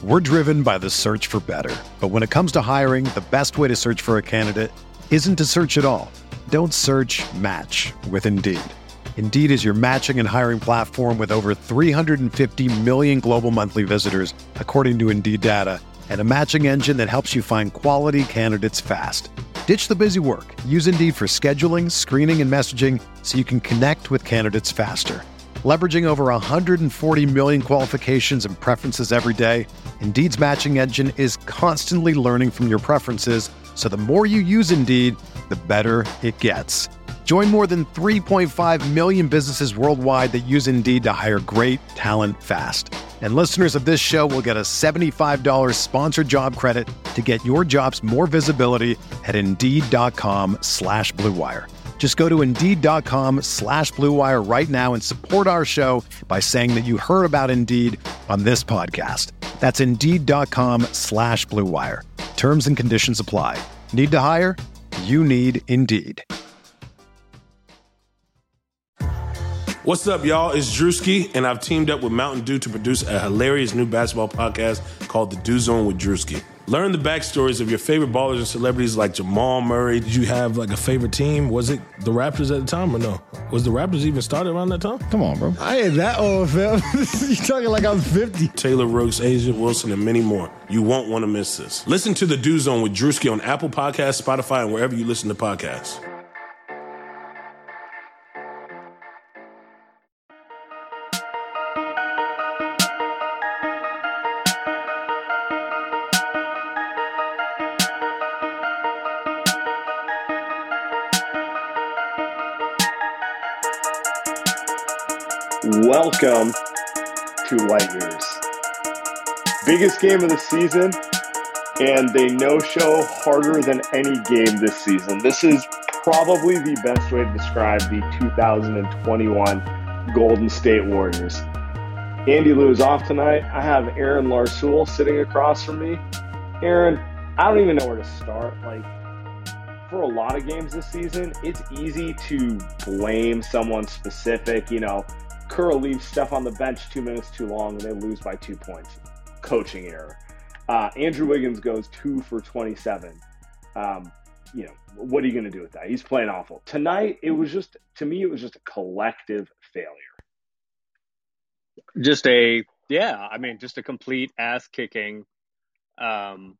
We're driven by the search for better. But when it comes to hiring, the best way to search for a candidate isn't to search at all. Don't search, match with Indeed. Indeed is your matching and hiring platform with over 350 million global monthly visitors, according to Indeed data, and a matching engine that helps you find quality candidates fast. Ditch the busy work. Use Indeed for scheduling, screening, and messaging so you can connect with candidates faster. Leveraging over 140 million qualifications and preferences every day, Indeed's matching engine is constantly learning from your preferences, so the more you use Indeed, the better it gets. Join more than 3.5 million businesses worldwide that use Indeed to hire great talent fast. And listeners of this show will get a $75 sponsored job credit to get your jobs more visibility at Indeed.com/Blue Wire. Just go to Indeed.com/Blue Wire right now and support our show by saying that you heard about Indeed on this podcast. That's Indeed.com/Blue Wire. Terms and conditions apply. Need to hire? You need Indeed. What's up, y'all? It's Drewski, and I've teamed up with Mountain Dew to produce a hilarious new basketball podcast called The Dew Zone with Drewski. Learn the backstories of your favorite ballers and celebrities like Jamal Murray. Did you have like a favorite team? Was it the Raptors at the time or no? Was the Raptors even started around that time? Come on, bro. I ain't that old, fam. You talking like I'm 50. Taylor Rooks, Asia Wilson, and many more. You won't want to miss this. Listen to The Dew Zone with Drewski on Apple Podcasts, Spotify, and wherever you listen to podcasts. Welcome to Light Years. Biggest game of the season, and they no-show harder than any game this season. This is probably the best way to describe the 2021 Golden State Warriors. Andy Lou is off tonight. I have Aaron Larsoul sitting across from me. Aaron, I don't even know where to start. For a lot of games this season, it's easy to blame someone specific. Kerr leaves Steph on the bench 2 minutes too long and they lose by 2 points. Coaching error. Andrew Wiggins goes 2 for 27. What are you going to do with that? He's playing awful. Tonight, it was just a collective failure. Just a complete ass kicking. And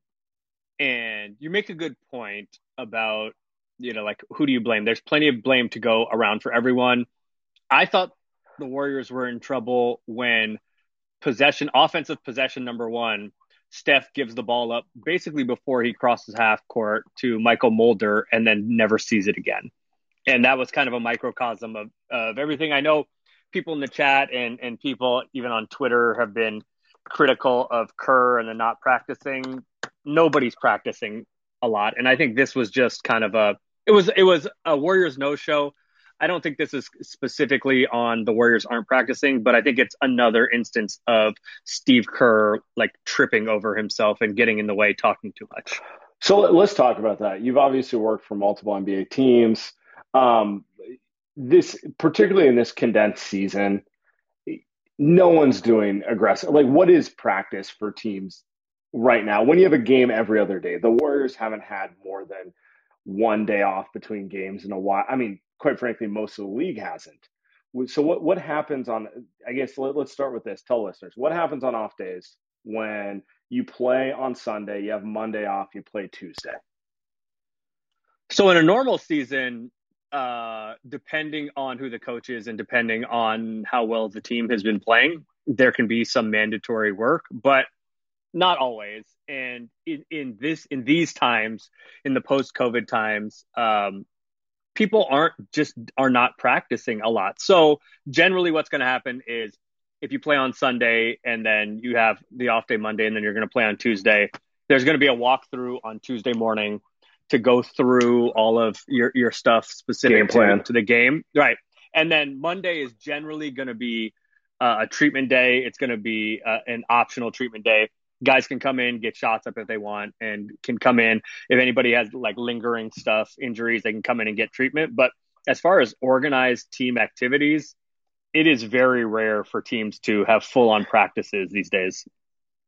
you make a good point about, who do you blame? There's plenty of blame to go around for everyone. I thought the Warriors were in trouble when offensive possession number one, Steph gives the ball up basically before he crosses half court to Michael Mulder and then never sees it again. And that was kind of a microcosm of everything. I know people in the chat and people even on Twitter have been critical of Kerr and the not practicing. Nobody's practicing a lot. And I think this was just kind of it was a Warriors no-show. I don't think this is specifically on the Warriors aren't practicing, but I think it's another instance of Steve Kerr tripping over himself and getting in the way, talking too much. So let's talk about that. You've obviously worked for multiple NBA teams. Particularly in this condensed season, no one's doing aggressive. What is practice for teams right now? When you have a game every other day, the Warriors haven't had more than one day off between games in a while. I mean, quite frankly, most of the league hasn't. So what happens on, I guess, let's start with this. Tell listeners, what happens on off days when you play on Sunday, you have Monday off, you play Tuesday? So in a normal season, depending on who the coach is and depending on how well the team has been playing, there can be some mandatory work, but not always. And in these times, in the post-COVID times, people are not practicing a lot. So generally what's going to happen is if you play on Sunday and then you have the off day Monday and then you're going to play on Tuesday, there's going to be a walkthrough on Tuesday morning to go through all of your stuff specific to the game. Right. And then Monday is generally going to be a treatment day. It's going to be an optional treatment day. Guys can come in, get shots up if they want, and can come in. If anybody has lingering stuff, injuries, they can come in and get treatment. But as far as organized team activities, it is very rare for teams to have full-on practices these days.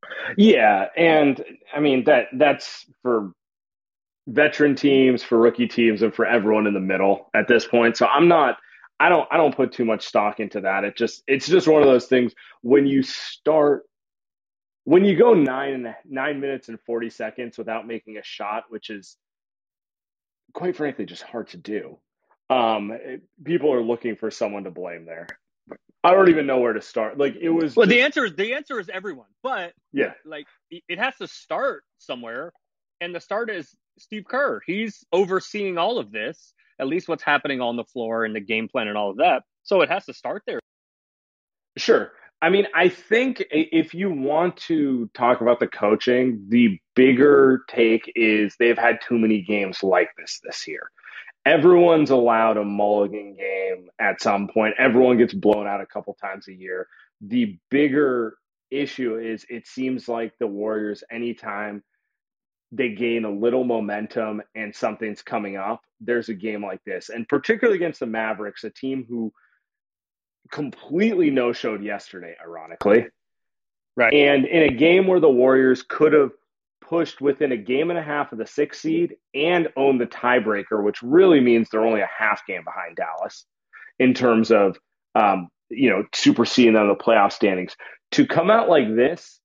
Yeah, and I mean that's for veteran teams, for rookie teams, and for everyone in the middle at this point. So I don't put too much stock into that. It's just one of those things when you start when you go 9 minutes and 40 seconds without making a shot, which is quite frankly just hard to do. Um, People are looking for someone to blame there. I don't even know where to start. Like it was Well, just the answer is everyone, but yeah, like it has to start somewhere, and the start is Steve Kerr. He's overseeing all of this, at least what's happening on the floor and the game plan and all of that. So it has to start there. sure. I mean, I think if you want to talk about the coaching, the bigger take is they've had too many games like this year. Everyone's allowed a mulligan game at some point. Everyone gets blown out a couple times a year. The bigger issue is it seems like the Warriors, anytime they gain a little momentum and something's coming up, there's a game like this. And particularly against the Mavericks, a team who completely no showed yesterday, ironically. Right. And in a game where the Warriors could have pushed within a game and a half of the sixth seed and owned the tiebreaker, which really means they're only a half game behind Dallas in terms of superseding them in the playoff standings. To come out like this,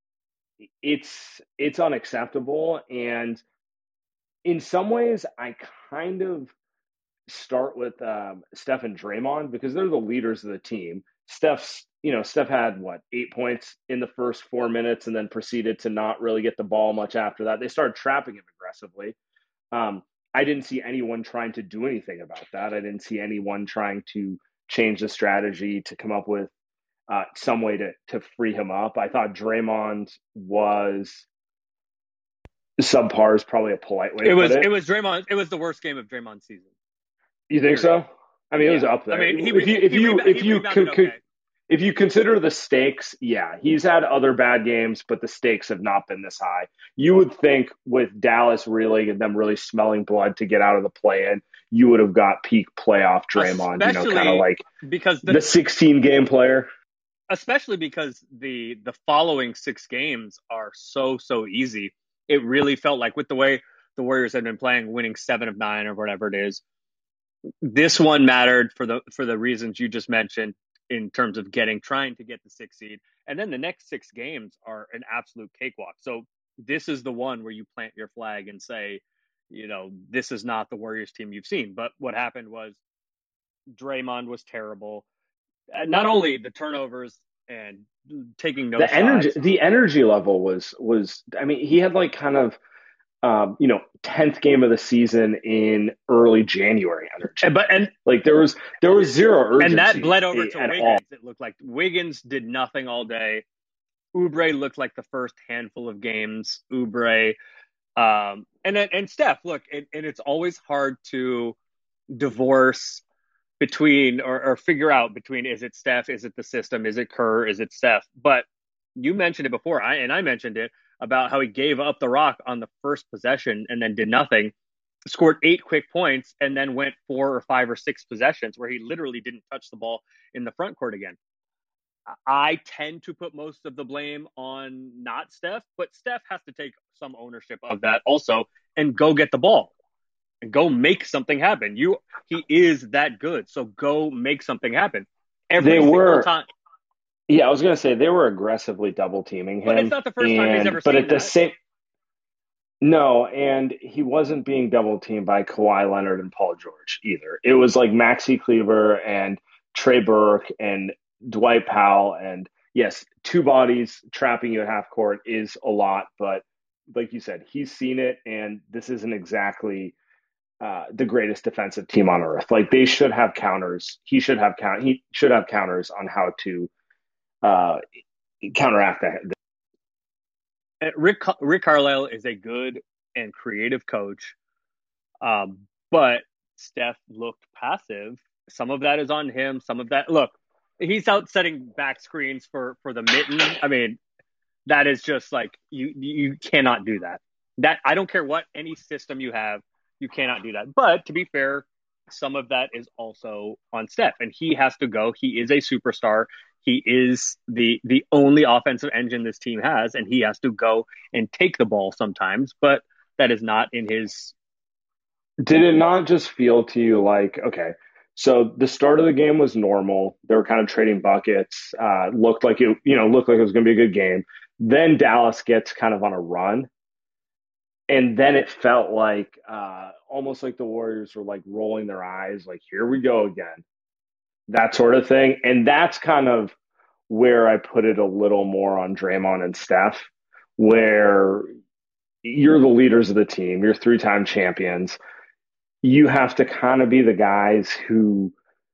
it's unacceptable. And in some ways, I kind of start with Steph and Draymond because they're the leaders of the team. Steph had what 8 points in the first 4 minutes and then proceeded to not really get the ball much after that. They started trapping him aggressively. I didn't see anyone trying to do anything about that. I didn't see anyone trying to change the strategy to come up with some way to free him up. I thought Draymond was subpar is probably a polite way to put it. It was Draymond. It was the worst game of Draymond's season. You think so? I mean, it was Yeah. up there. I mean, If you consider the stakes, yeah, he's had other bad games, but the stakes have not been this high. You would think with Dallas really and them really smelling blood to get out of the play-in, you would have got peak playoff Draymond, kind of like because the 16 game player. Especially because the following 6 games are so easy. It really felt like with the way the Warriors had been playing, winning 7 of 9 or whatever it is, this one mattered for the reasons you just mentioned in terms of trying to get the 6th seed. And then the next 6 games are an absolute cakewalk. So this is the one where you plant your flag and say, this is not the Warriors team you've seen. But what happened was Draymond was terrible. Not only the turnovers and taking no shots. The energy level was I mean, he had like kind of 10th game of the season in early January energy. And like there was zero urgency. And that bled over to Wiggins. All. It looked like Wiggins did nothing all day. Oubre looked like the first handful of games. Oubre. And Steph, look, and it's always hard to divorce between or figure out between is it Steph, is it the system, is it Kerr, is it Steph? But you mentioned it before, I mentioned it about how he gave up the rock on the first possession and then did nothing, scored 8 quick points, and then went 4 or 5 or 6 possessions where he literally didn't touch the ball in the front court again. I tend to put most of the blame on not Steph, but Steph has to take some ownership of that also and go get the ball and go make something happen. He is that good, so go make something happen. Every single time. Yeah, I was going to say they were aggressively double teaming him. But it's not the first time he's ever seen that. But at the same, no, and he wasn't being double teamed by Kawhi Leonard and Paul George either. It was like Maxi Kleber and Trey Burke and Dwight Powell, and yes, 2 bodies trapping you at half court is a lot, but like you said, he's seen it, and this isn't exactly the greatest defensive team on earth. Like they should have counters. He should have counters on how to counteract that. Rick Carlisle is a good and creative coach, but Steph looked passive. Some of that is on him. Some of that, look, he's out setting back screens for the mitten. I mean, that is just like you cannot do that. That I don't care what any system you have, you cannot do that. But to be fair, some of that is also on Steph, and he has to go. He is a superstar. He is the only offensive engine this team has, and he has to go and take the ball sometimes, but that is not in his. Did it not just feel to you like, okay, so the start of the game was normal. They were kind of trading buckets. Looked like looked like it was going to be a good game. Then Dallas gets kind of on a run, and then it felt like almost like the Warriors were like rolling their eyes, like here we go again, that sort of thing. And that's kind of where I put it a little more on Draymond and Steph, where you're the leaders of the team, you're three-time champions. You have to kind of be the guys who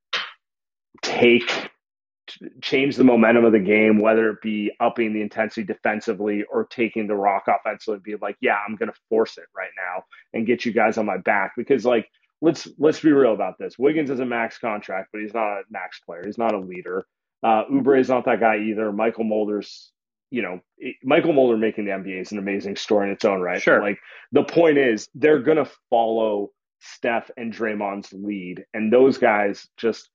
change the momentum of the game, whether it be upping the intensity defensively or taking the rock offensively, and be like, yeah, I'm going to force it right now and get you guys on my back. Because like, let's be real about this. Wiggins is a max contract, but he's not a max player. He's not a leader. Oubre is not that guy either. Michael Mulder making the NBA is an amazing story in its own right. Sure. But like, the point is, they're going to follow Steph and Draymond's lead. And those guys just,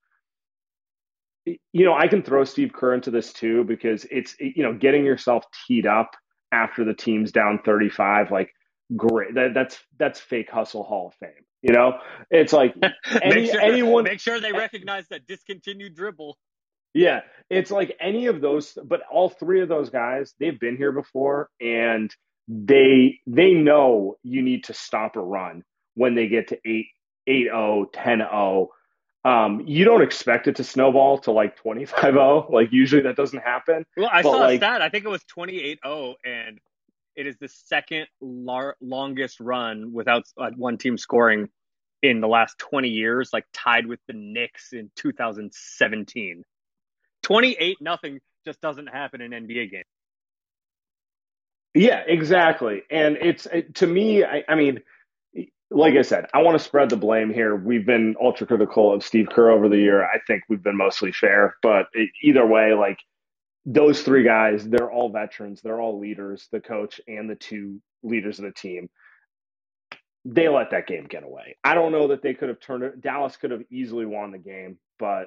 I can throw Steve Kerr into this too, because it's, getting yourself teed up after the team's down 35, like, great. That's fake hustle Hall of Fame. It's like anyone. Make sure they recognize that discontinued dribble. Yeah, it's like any of those, but all three of those guys, they've been here before, and they know you need to stop a run when they get to 8-0, 10-0. You don't expect it to snowball to like 25-0. Like usually that doesn't happen. Well, I saw a stat. I think it was 28-0, and it is the second longest run without one team scoring in the last 20 years, like tied with the Knicks in 2017. 28-0 just doesn't happen in NBA games. Yeah, exactly. And to me, I mean, like I said, I want to spread the blame here. We've been ultra critical of Steve Kerr over the year. I think we've been mostly fair, but either way, like those three guys, they're all veterans. They're all leaders, the coach and the two leaders of the team. They let that game get away. I don't know that they could have turned it. Dallas could have easily won the game, but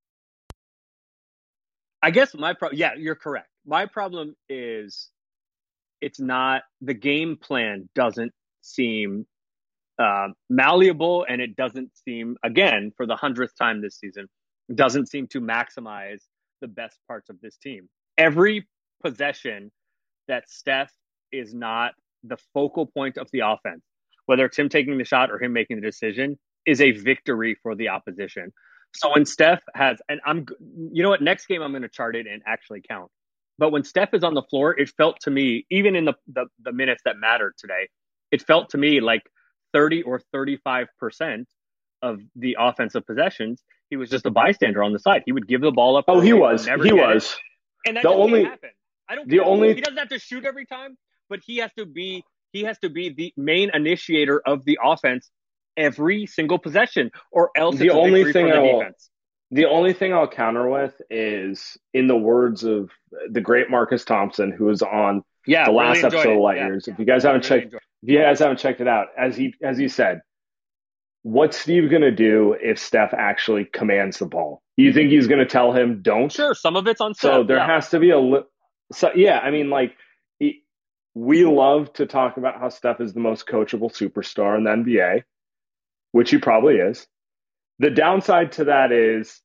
I guess you're correct. My problem is it's not, the game plan doesn't seem malleable, and it doesn't seem, again, for the 100th time this season, doesn't seem to maximize the best parts of this team. Every possession that Steph is not the focal point of the offense, whether it's him taking the shot or him making the decision, is a victory for the opposition. So when Steph has, and next game I'm going to chart it and actually count. But when Steph is on the floor, it felt to me, even in the minutes that mattered today, it felt to me like 30 or 35% of the offensive possessions, he was just a bystander on the side. He would give the ball up. Oh, he was. And that doesn't happen. He doesn't have to shoot every time, but he has to be the main initiator of the offense every single possession, or else the only thing I'll counter with is, in the words of the great Marcus Thompson, who was on the last episode of Light Years. If you guys haven't checked it out, as he said, what's Steve going to do if Steph actually commands the ball? You think he's going to tell him don't? Sure, some of it's on Steph. So there has to be I mean, like, we love to talk about how Steph is the most coachable superstar in the NBA, which he probably is. The downside to that is,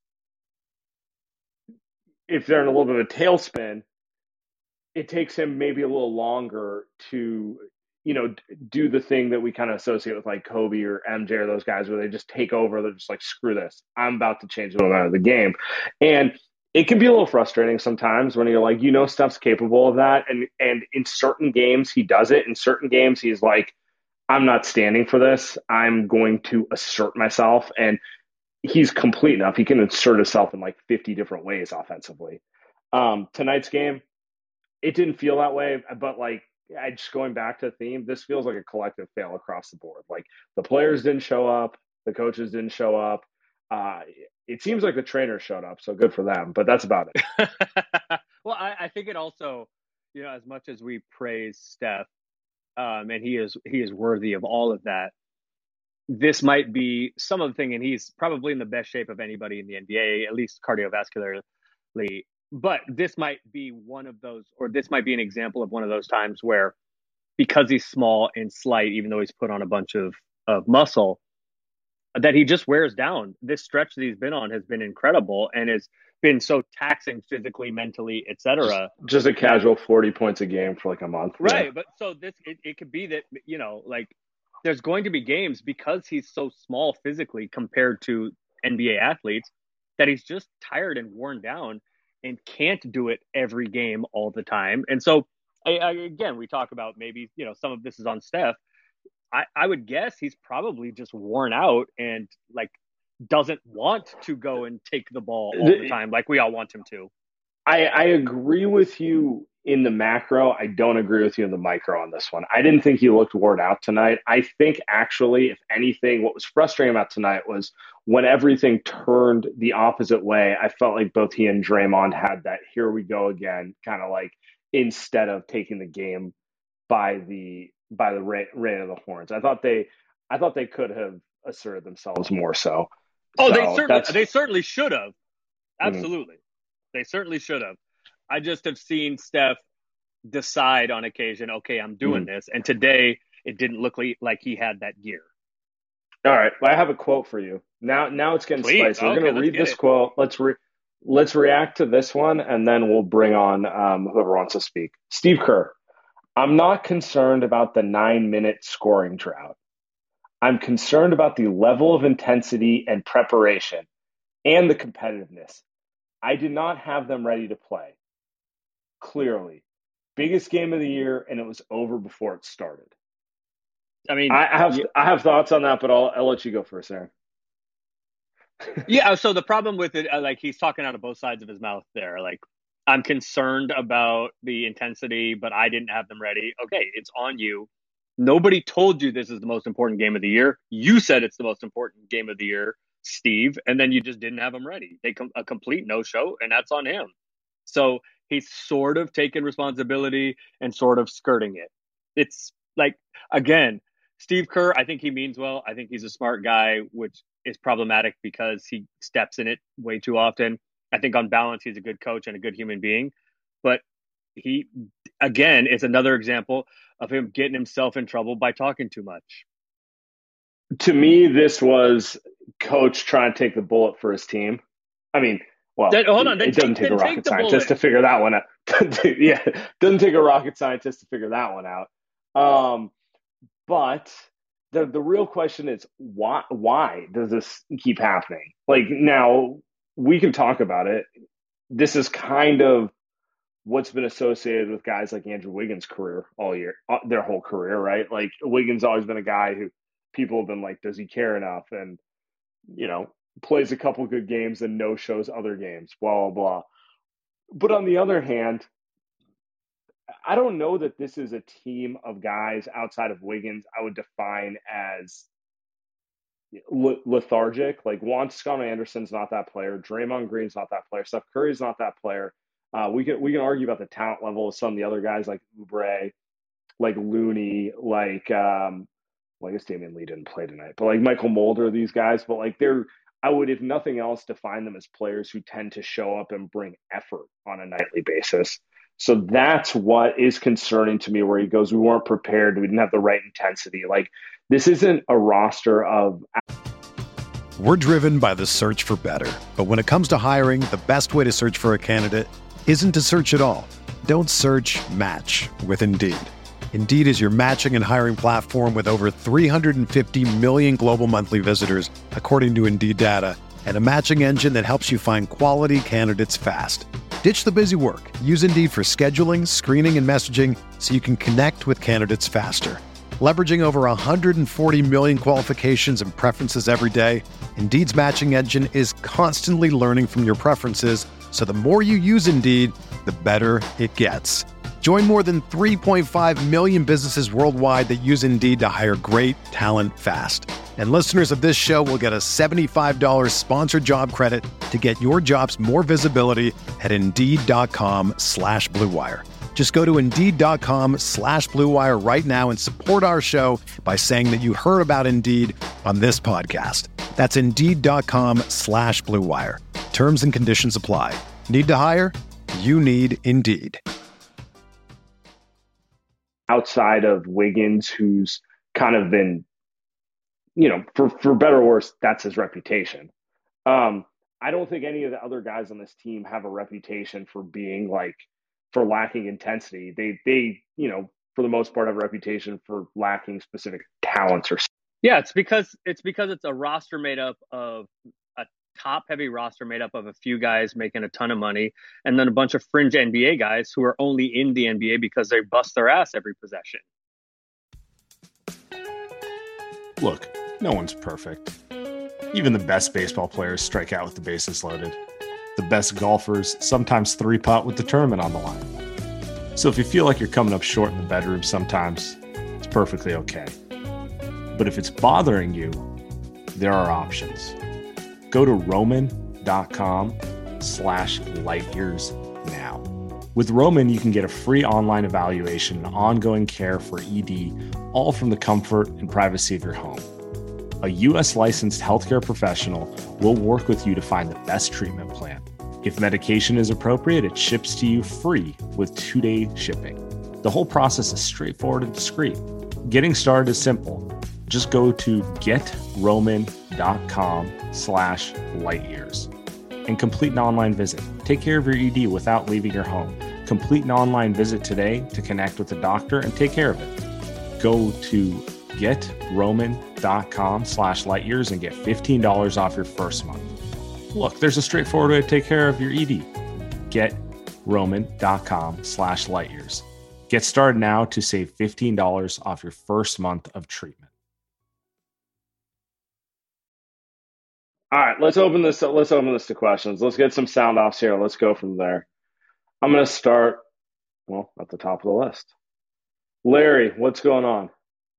if they're in a little bit of a tailspin, it takes him maybe a little longer to, do the thing that we kind of associate with like Kobe or MJ or those guys, where they just take over. They're just like, screw this, I'm about to change the momentum of the game. And it can be a little frustrating sometimes when you're like, Steph's capable of that. And in certain games, he does it. In certain games, he's like, I'm not standing for this. I'm going to assert myself. And he's complete enough. He can insert himself in like 50 different ways offensively. Tonight's game, it didn't feel that way, but like, just going back to the theme, this feels like a collective fail across the board. Like, the players didn't show up, the coaches didn't show up. It seems like the trainers showed up, so good for them, but that's about it. Well, I think it also, as much as we praise Steph, and he is worthy of all of that, this might be some of the thing, and he's probably in the best shape of anybody in the NBA, at least cardiovascularly. But this might be one of those, or this might be an example of one of those times where, because he's small and slight, even though he's put on a bunch of muscle, that he just wears down. This stretch that he's been on has been incredible and has been so taxing physically, mentally, etc. Just a casual 40 points a game for like a month. Right. Yeah. But so it could be that, like there's going to be games because he's so small physically compared to NBA athletes that he's just tired and worn down and can't do it every game all the time. And so, again, we talk about maybe, some of this is on Steph. I would guess he's probably just worn out and like doesn't want to go and take the ball all the time like we all want him to. I agree with you in the macro. I don't agree with you in the micro on this one. I didn't think he looked worn out tonight. I think actually, if anything, what was frustrating about tonight was when everything turned the opposite way, I felt like both he and Draymond had that here we go again, kind of like instead of taking the game by the rein of the horns. I thought they could have asserted themselves more so. Oh, they certainly should have. Absolutely. They certainly should have. I just have seen Steph decide on occasion, okay, I'm doing this. And today it didn't look like he had that gear. All right. Well, I have a quote for you. Now it's getting spicy. We're going to read this quote. Let's react to this one, and then we'll bring on whoever wants to speak. Steve Kerr. I'm not concerned about the 9-minute scoring drought. I'm concerned about the level of intensity and preparation and the competitiveness. I did not have them ready to play. Clearly. Biggest game of the year, and it was over before it started. I mean, I have thoughts on that, but I'll let you go first, Aaron. Yeah, so the problem with it, like he's talking out of both sides of his mouth there. Like, I'm concerned about the intensity, but I didn't have them ready. Okay, it's on you. Nobody told you this is the most important game of the year. You said it's the most important game of the year, Steve, and then you just didn't have them ready. A complete no-show, and that's on him. So he's sort of taking responsibility and sort of skirting it. It's like, again, Steve Kerr, I think he means well. I think he's a smart guy, which is problematic because he steps in it way too often. I think on balance, he's a good coach and a good human being. But he, again, is another example of him getting himself in trouble by talking too much. To me, this was coach trying to take the bullet for his team. I mean, well, it doesn't take a rocket scientist to figure that one out. Yeah, it doesn't take a rocket scientist to figure that one out. But the real question is, why does this keep happening? Like, now, we can talk about it. This is kind of what's been associated with guys like Andrew Wiggins' career all year, their whole career, right? Like, Wiggins always been a guy who people have been like, does he care enough? And, plays a couple good games and no shows other games, blah, blah, blah. But on the other hand, I don't know that this is a team of guys outside of Wiggins I would define as lethargic. Like, Juan Toscano-Anderson's not that player. Draymond Green's not that player. Steph Curry's not that player. We can argue about the talent level of some of the other guys like Oubre, like Looney, like I guess Damian Lee didn't play tonight, but like Michael Mulder, these guys. But like I would, if nothing else, define them as players who tend to show up and bring effort on a nightly basis. So that's what is concerning to me, where he goes, we weren't prepared. We didn't have the right intensity. Like, this isn't a roster of... We're driven by the search for better. But when it comes to hiring, the best way to search for a candidate isn't to search at all. Don't search, match with Indeed. Indeed is your matching and hiring platform with over 350 million global monthly visitors, according to Indeed data, and a matching engine that helps you find quality candidates fast. Ditch the busy work. Use Indeed for scheduling, screening, and messaging so you can connect with candidates faster. Leveraging over 140 million qualifications and preferences every day, Indeed's matching engine is constantly learning from your preferences, so the more you use Indeed, the better it gets. Join more than 3.5 million businesses worldwide that use Indeed to hire great talent fast. And listeners of this show will get a $75 sponsored job credit to get your jobs more visibility at Indeed.com/Blue Wire. Just go to Indeed.com/Blue Wire right now and support our show by saying that you heard about Indeed on this podcast. That's Indeed.com/Blue Wire. Terms and conditions apply. Need to hire? you need Indeed. Outside of Wiggins, who's kind of been, for better or worse, that's his reputation. I don't think any of the other guys on this team have a reputation for being for lacking intensity. They for the most part have a reputation for lacking specific talents or. Yeah, it's because it's a roster made up of a top-heavy roster made up of a few guys making a ton of money, and then a bunch of fringe NBA guys who are only in the NBA because they bust their ass every possession. Look, no one's perfect. Even the best baseball players strike out with the bases loaded. The best golfers sometimes three-putt with the tournament on the line. So if you feel like you're coming up short in the bedroom sometimes, it's perfectly okay. But if it's bothering you, there are options. Go to roman.com/lightyears now. With Roman, you can get a free online evaluation and ongoing care for ED, all from the comfort and privacy of your home. A U.S. licensed healthcare professional will work with you to find the best treatment plan. If medication is appropriate, it ships to you free with 2-day shipping. The whole process is straightforward and discreet. Getting started is simple. Just go to getroman.com/lightyears and complete an online visit. Take care of your ED without leaving your home. Complete an online visit today to connect with a doctor and take care of it. Go to getroman.com/lightyears and get $15 off your first month. Look, there's a straightforward way to take care of your ED. Getroman.com/lightyears. Get started now to save $15 off your first month of treatment. All right, let's open this to questions. Let's get some sound offs here. Let's go from there. I'm going to start, at the top of the list. Larry, what's going on?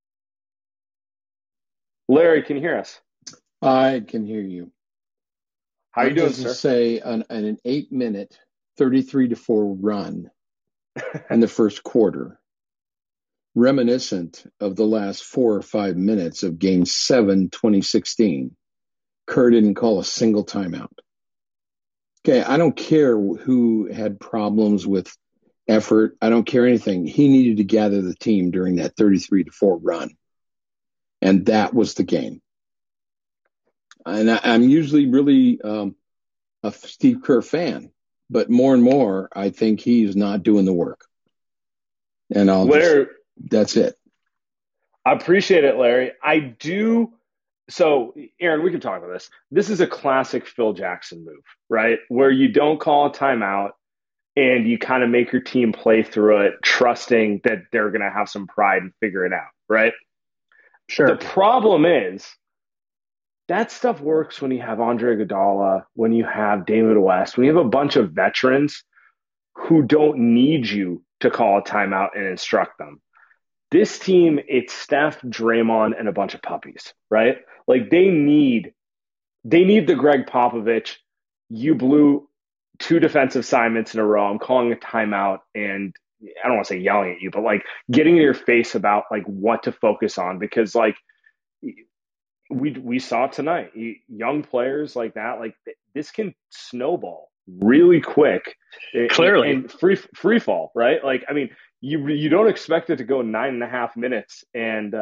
Larry, can you hear us? I can hear you. How are you doing, sir? Say an 8-minute, 33-4 run in the first quarter, reminiscent of the last 4 or 5 minutes of Game 7, 2016. Kerr didn't call a single timeout. Okay, I don't care who had problems with effort. I don't care anything. He needed to gather the team during that 33-4 run. And that was the game. And I'm usually really a Steve Kerr fan, but more and more, I think he's not doing the work. And that's it. I appreciate it, Larry. I do. So, Aaron, we can talk about this. This is a classic Phil Jackson move, right? Where you don't call a timeout and you kind of make your team play through it, trusting that they're going to have some pride and figure it out, right? Sure. The problem is that stuff works when you have Andre Iguodala, when you have David West, when you have a bunch of veterans who don't need you to call a timeout and instruct them. This team, it's Steph, Draymond, and a bunch of puppies, right? Like they need the Greg Popovich, you blew 2 defensive assignments in a row, I'm calling a timeout, and I don't want to say yelling at you, but like getting in your face about like what to focus on, because like we saw tonight, young players like that, like this can snowball really quick. Clearly. And free fall, right? Like, I mean, you don't expect it to go 9.5 minutes and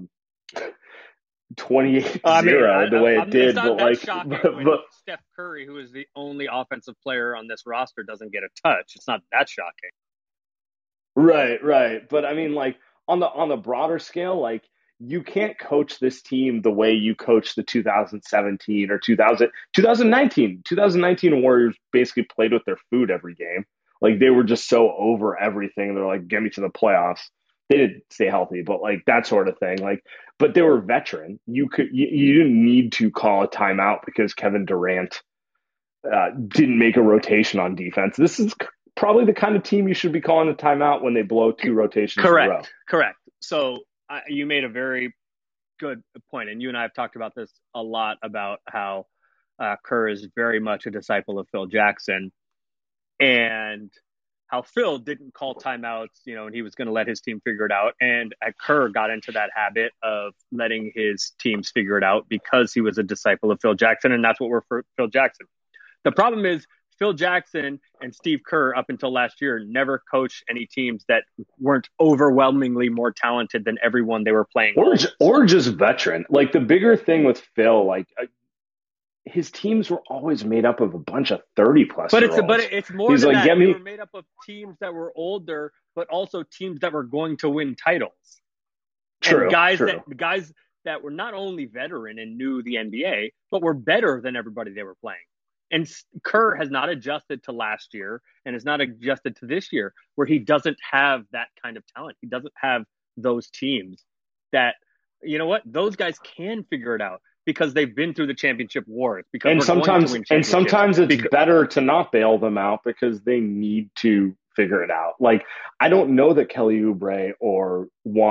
28-0 the way it did. But like, but Steph Curry, who is the only offensive player on this roster, doesn't get a touch. It's not that shocking. Right. But I mean, like on the broader scale, like you can't coach this team the way you coach the 2017 or 2019 Warriors basically played with their food every game. Like they were just so over everything. They're like, get me to the playoffs. They didn't stay healthy, but like that sort of thing. Like, but they were veteran. You didn't need to call a timeout because Kevin Durant didn't make a rotation on defense. This is probably the kind of team you should be calling a timeout when they blow 2 rotations in a row. Correct. So you made a very good point, and you and I have talked about this a lot about how Kerr is very much a disciple of Phil Jackson, and how Phil didn't call timeouts, and he was going to let his team figure it out. And Kerr got into that habit of letting his teams figure it out because he was a disciple of Phil Jackson, and that's what we're for Phil Jackson. The problem is Phil Jackson and Steve Kerr, up until last year, never coached any teams that weren't overwhelmingly more talented than everyone they were playing. Or just veteran. Like, the bigger thing with Phil, like, his teams were always made up of a bunch of 30-plus. But it's more He's than like, that. They were made up of teams that were older, but also teams that were going to win titles. True. And guys that were not only veteran and knew the NBA, but were better than everybody they were playing. And Kerr has not adjusted to last year and has not adjusted to this year, where he doesn't have that kind of talent. He doesn't have those teams that, you know what, those guys can figure it out because they've been through the championship wars. Because sometimes it's better to not bail them out because they need to figure it out. Like, I don't know that Kelly Oubre or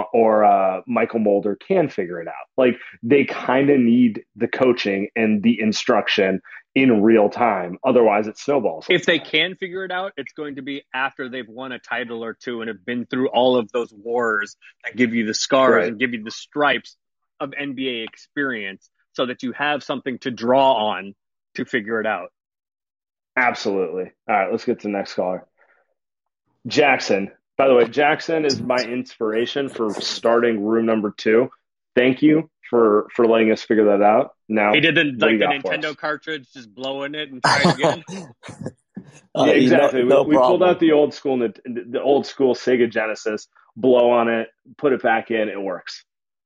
Michael Mulder can figure it out. Like, they kind of need the coaching and the instruction in real time. Otherwise, it snowballs. If they can figure it out, it's going to be after they've won a title or two and have been through all of those wars that give you the scars and give you the stripes of NBA experience, so that you have something to draw on to figure it out. Absolutely. All right, let's get to the next caller. Jackson. By the way, Jackson is my inspiration for starting room number 2. Thank you for letting us figure that out. Now he did the Nintendo cartridge, just blowing it and trying again. Yeah, exactly. We pulled out the old school Sega Genesis, blow on it, put it back in. It works.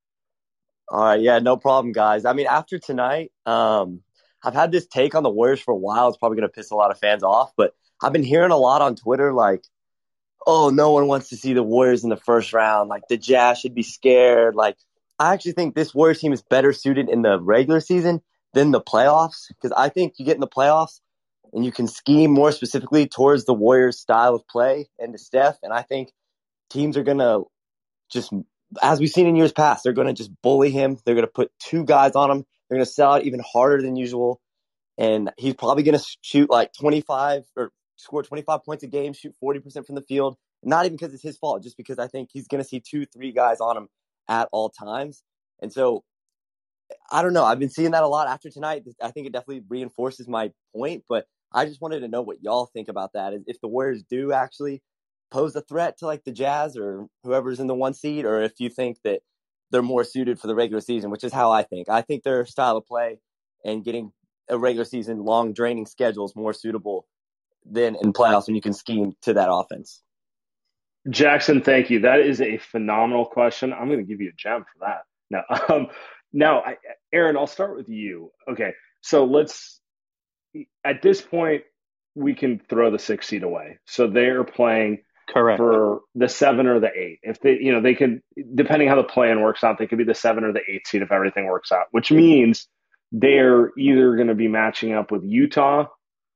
All right, yeah, no problem, guys. I mean, after tonight, I've had this take on the Warriors for a while. It's probably going to piss a lot of fans off, but I've been hearing a lot on Twitter like, oh, no one wants to see the Warriors in the first round. Like, the Jazz should be scared. Like, I actually think this Warriors team is better suited in the regular season than the playoffs, because I think you get in the playoffs and you can scheme more specifically towards the Warriors' style of play and to Steph, and I think teams are going to just – as we've seen in years past, they're going to just bully him. They're going to put 2 guys on him. They're going to sell out even harder than usual. And he's probably going to shoot like 25 or score 25 points a game, shoot 40% from the field. Not even because it's his fault, just because I think he's going to see 2-3 guys on him at all times. And so, I don't know. I've been seeing that a lot after tonight. I think it definitely reinforces my point, but I just wanted to know what y'all think about that. If the Warriors do actually pose a threat to like the Jazz or whoever's in the 1 seed, or if you think that they're more suited for the regular season, which is how I think. I think their style of play and getting a regular season long draining schedule is more suitable than in playoffs when you can scheme to that offense. Jackson, thank you. That is a phenomenal question. I'm going to give you a gem for that. Now, Aaron, I'll start with you. Okay, so at this point, we can throw the 6 seed away. So they're playing correct for the 7 or the 8. If they can, depending how the plan works out, they could be the 7 or the 8 seed if everything works out, which means they're either going to be matching up with Utah,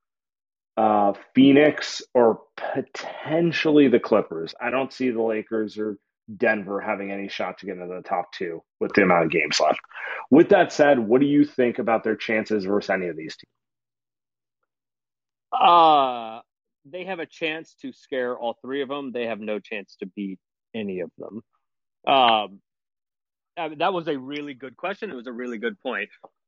Phoenix, or potentially the Clippers. I don't see the Lakers or Denver having any shot to get into the top 2 with the amount of games left. With that said, what do you think about their chances versus any of these teams? They have a chance to scare all 3 of them. They have no chance to beat any of them. That was a really good question. It was a really good point.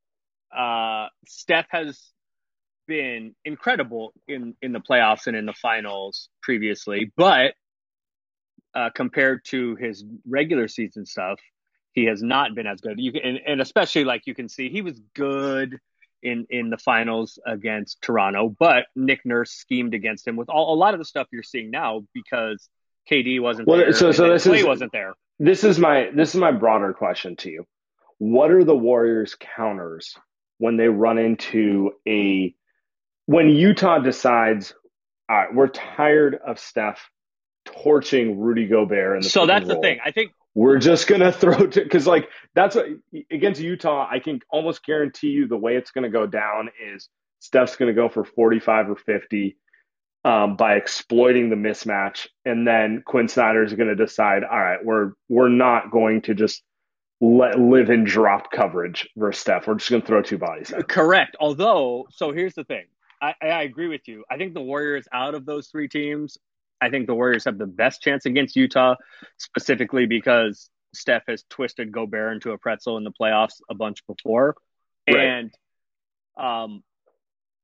Steph has been incredible in the playoffs and in the finals previously, but compared to his regular season stuff, he has not been as good. And especially, like, you can see he was good in the finals against Toronto, but Nick Nurse schemed against him with a lot of the stuff you're seeing now because KD wasn't there. So Clay wasn't there. This is my broader question to you. What are the Warriors' counters when they run into when Utah decides, all right, we're tired of Steph torching Rudy Gobert in the So that's the thing. I think we're just going to throw – because, like, that's what – against Utah, I can almost guarantee you the way it's going to go down is Steph's going to go for 45 or 50 by exploiting the mismatch. And then Quinn Snyder's going to decide, all right, we're not going to just live in drop coverage versus Steph. We're just going to throw 2 bodies out. Correct. Although, so here's the thing. I agree with you. I think the Warriors, out of those 3 teams, I think the Warriors have the best chance against Utah, specifically because Steph has twisted Gobert into a pretzel in the playoffs a bunch before. Right. And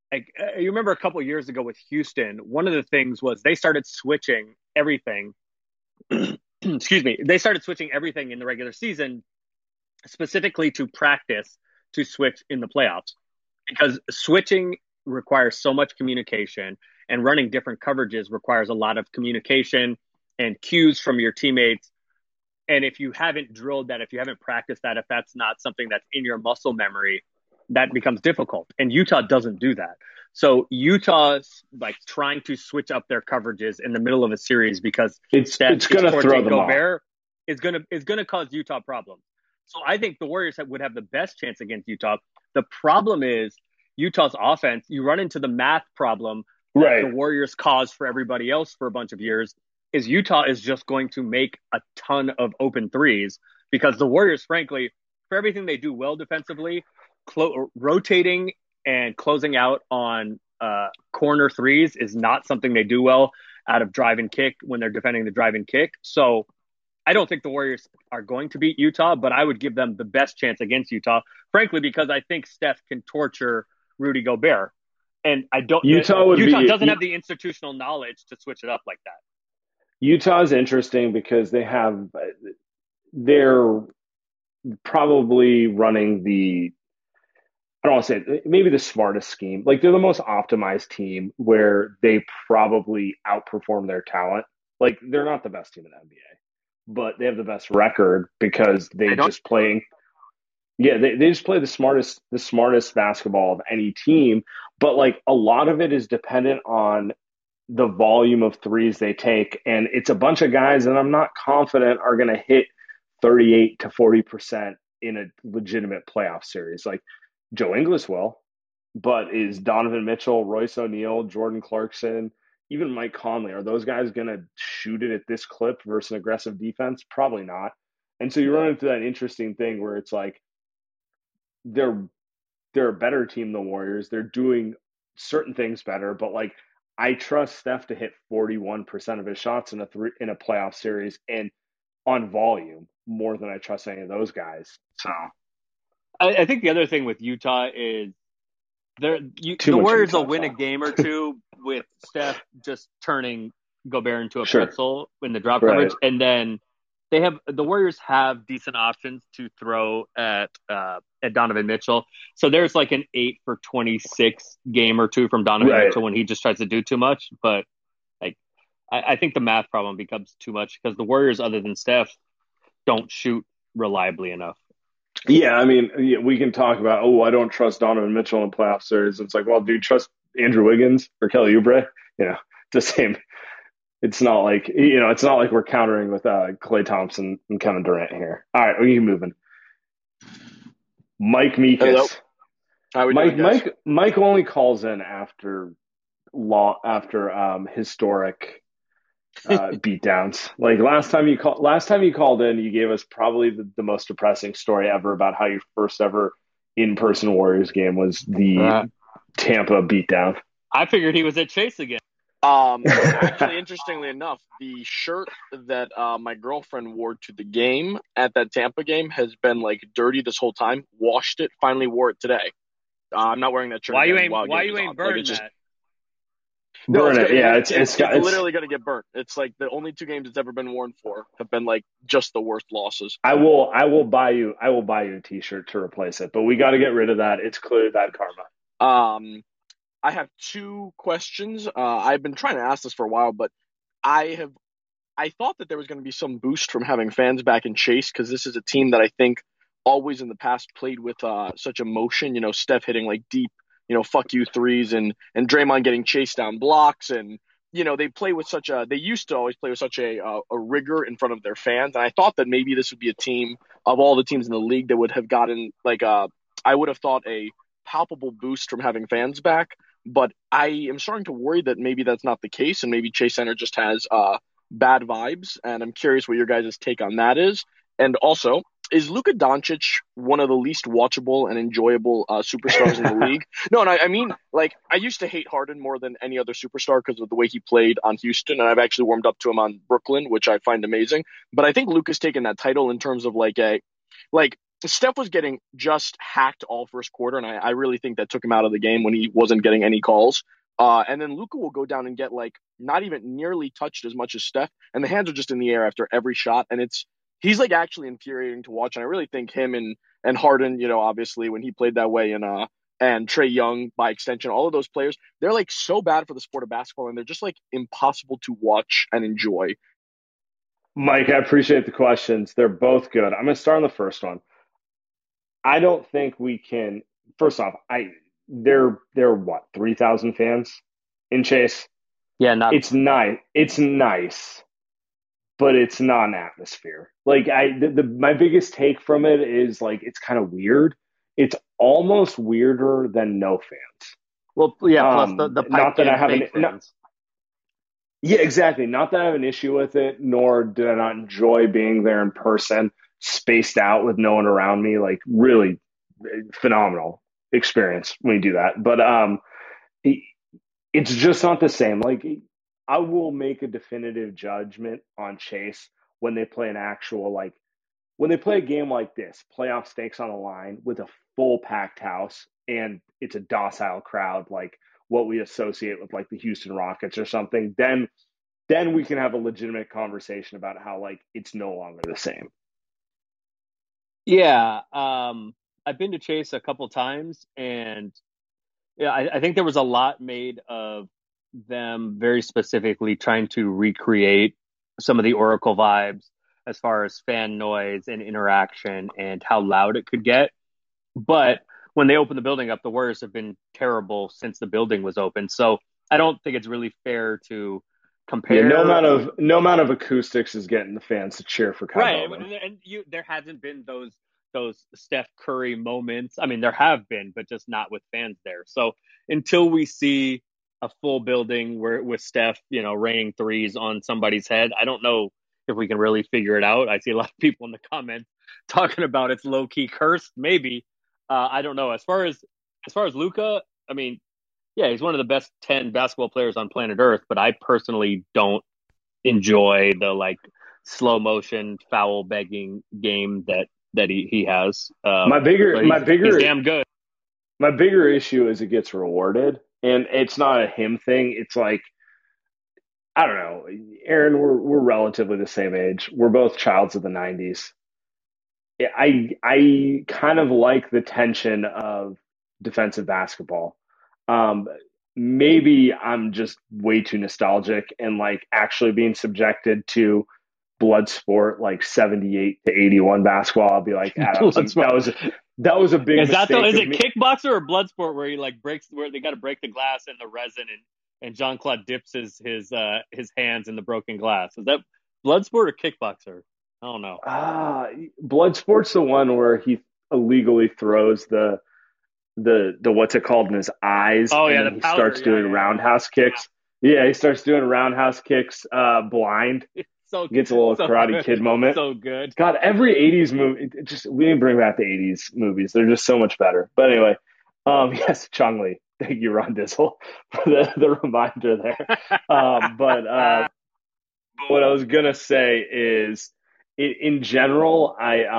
like you remember a couple of years ago with Houston, one of the things was they started switching everything. Excuse me. They started switching everything in the regular season, specifically to practice to switch in the playoffs, because switching requires so much communication, and running different coverages requires a lot of communication and cues from your teammates. And if you haven't drilled that, if you haven't practiced that, if that's not something that's in your muscle memory, that becomes difficult. And Utah doesn't do that. So Utah's like trying to switch up their coverages in the middle of a series because it's going to throw them Gobert is going to cause Utah problems. So I think the Warriors would have the best chance against Utah. The problem is Utah's offense. You run into the math problem that the Warriors caused for everybody else for a bunch of years. Is Utah is just going to make a ton of open threes because the Warriors, frankly, for everything they do well defensively, rotating and closing out on corner threes is not something they do well out of drive and kick when they're defending the drive and kick. So I don't think the Warriors are going to beat Utah, but I would give them the best chance against Utah, frankly, because I think Steph can torture Rudy Gobert. And I don't. Utah doesn't have the institutional knowledge to switch it up like that. Utah is interesting because they're probably running I don't want to say maybe the smartest scheme. Like they're the most optimized team where they probably outperform their talent. Like they're not the best team in the NBA, but they have the best record because they just play the smartest basketball of any team. But like a lot of it is dependent on the volume of threes they take. And it's a bunch of guys that I'm not confident are going to hit 38 to 40% in a legitimate playoff series. Like Joe Ingles will, but is Donovan Mitchell, Royce O'Neal, Jordan Clarkson, even Mike Conley, are those guys going to shoot it at this clip versus an aggressive defense? Probably not. And so you run into that interesting thing where it's like they're a better team than the Warriors. They're doing certain things better, but like I trust Steph to hit 41% of his shots in a playoff series and on volume more than I trust any of those guys. So I think the other thing with Utah is the Warriors will win a game or two with Steph just turning Gobert into a pretzel in the drop coverage, and then the Warriors have decent options to throw at Donovan Mitchell. So there's like an 8 for 26 game or two from Donovan Mitchell when he just tries to do too much. But like I think the math problem becomes too much because the Warriors, other than Steph, don't shoot reliably enough. Yeah, I mean, we can talk about, I don't trust Donovan Mitchell in playoff series. It's like, well, do you trust Andrew Wiggins or Kelly Oubre? It's the same. It's not like, we're countering with Klay Thompson and Kevin Durant here. All right, we keep moving. Mike Meekus. Hello. How we doing, guys? Mike only calls in after historic beatdowns. Like last time you called in, you gave us probably the most depressing story ever about how your first ever in-person Warriors game was the Tampa beatdown. I figured he was at Chase again. Actually, interestingly enough, the shirt that my girlfriend wore to the game at that Tampa game has been like dirty this whole time. Washed it, finally wore it today. I'm not wearing that shirt. Why you ain't burning that? Burn it. Yeah, it's literally going to get burnt. It's like the only 2 games it's ever been worn for have been like just the worst losses. I will buy you a t-shirt to replace it, but we got to get rid of that. It's clearly bad karma. I have 2 questions. I've been trying to ask this for a while, but I thought that there was going to be some boost from having fans back in Chase because this is a team that I think always in the past played with such emotion. Steph hitting like deep, fuck you threes and Draymond getting chased down blocks. And, they used to always play with such a rigor in front of their fans. And I thought that maybe this would be a team of all the teams in the league that would have gotten I would have thought a palpable boost from having fans back. But I am starting to worry that maybe that's not the case. And maybe Chase Center just has bad vibes. And I'm curious what your guys' take on that is. And also, is Luka Doncic one of the least watchable and enjoyable superstars in the league? No, and I mean, I used to hate Harden more than any other superstar because of the way he played on Houston, and I've actually warmed up to him on Brooklyn, which I find amazing. But I think Luka's taken that title in terms of Steph was getting just hacked all first quarter, and I really think that took him out of the game when he wasn't getting any calls. And then Luka will go down and get like not even nearly touched as much as Steph, and the hands are just in the air after every shot, and he's like actually infuriating to watch. And I really think him and Harden, obviously when he played that way, and Trae Young by extension, all of those players, they're like so bad for the sport of basketball, and they're just like impossible to watch and enjoy. Mike, I appreciate the questions. They're both good. I'm going to start on the first one. I don't think we can. First off, they're what, 3,000 fans in Chase? Yeah, it's nice. It's nice, but it's not an atmosphere. Like my biggest take from it is like it's kind of weird. It's almost weirder than no fans. Well, yeah. Plus the pipe not that I have fans. Yeah, exactly. Not that I have an issue with it, nor do I not enjoy being there in person, spaced out with no one around me. Like really phenomenal experience when you do that. But it's just not the same. Like I will make a definitive judgment on Chase when they play an actual, like when they play a game like this, playoff stakes on the line with a full packed house and it's a docile crowd, like what we associate with like the Houston Rockets or something, then we can have a legitimate conversation about how like it's no longer the same. Yeah. I've been to Chase a couple times, and yeah, I think there was a lot made of them very specifically trying to recreate some of the Oracle vibes as far as fan noise and interaction and how loud it could get. But when they opened the building up, the Warriors have been terrible since the building was open. So I don't think it's really fair to compare. Yeah, no amount of acoustics is getting the fans to cheer for Kyle right. Bowman. And there hasn't been those Steph Curry moments. I mean, there have been, but just not with fans there. So until we see a full building with Steph, raining threes on somebody's head, I don't know if we can really figure it out. I see a lot of people in the comments talking about it's low key cursed. Maybe. I don't know. As far as Luka, I mean, yeah, he's one of the best 10 basketball players on planet Earth, but I personally don't enjoy the like slow motion foul begging game that he has. He's damn good. My bigger issue is it gets rewarded, and it's not a him thing. It's like, I don't know, Aaron, we're relatively the same age. We're both childs of the 90s. I kind of like the tension of defensive basketball. Maybe I'm just way too nostalgic and like actually being subjected to blood sport like 78 to 81 basketball. I'll be like, that was a big mistake. Is it kickboxer or blood sport where he like breaks, where they got to break the glass and the resin and Jean-Claude dips his hands in the broken glass? Is that blood sport or kickboxer? I don't know. Blood sport's the one where he illegally throws the what's it called in his eyes. Oh yeah, he starts doing roundhouse kicks. Yeah, he starts doing roundhouse kicks blind. Gets a little Karate Kid moment. So good. God, every 80s movie, we didn't bring back the 80s movies. They're just so much better. But anyway, yes, Chung Lee. Thank you, Ron Dizzle, for the reminder there. But what I was going to say is, in general,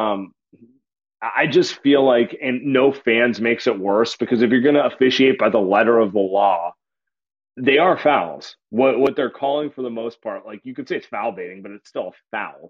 I just feel like, and no fans makes it worse, because if you're going to officiate by the letter of the law, they are fouls. What they're calling for the most part, like you could say it's foul baiting, but it's still a foul.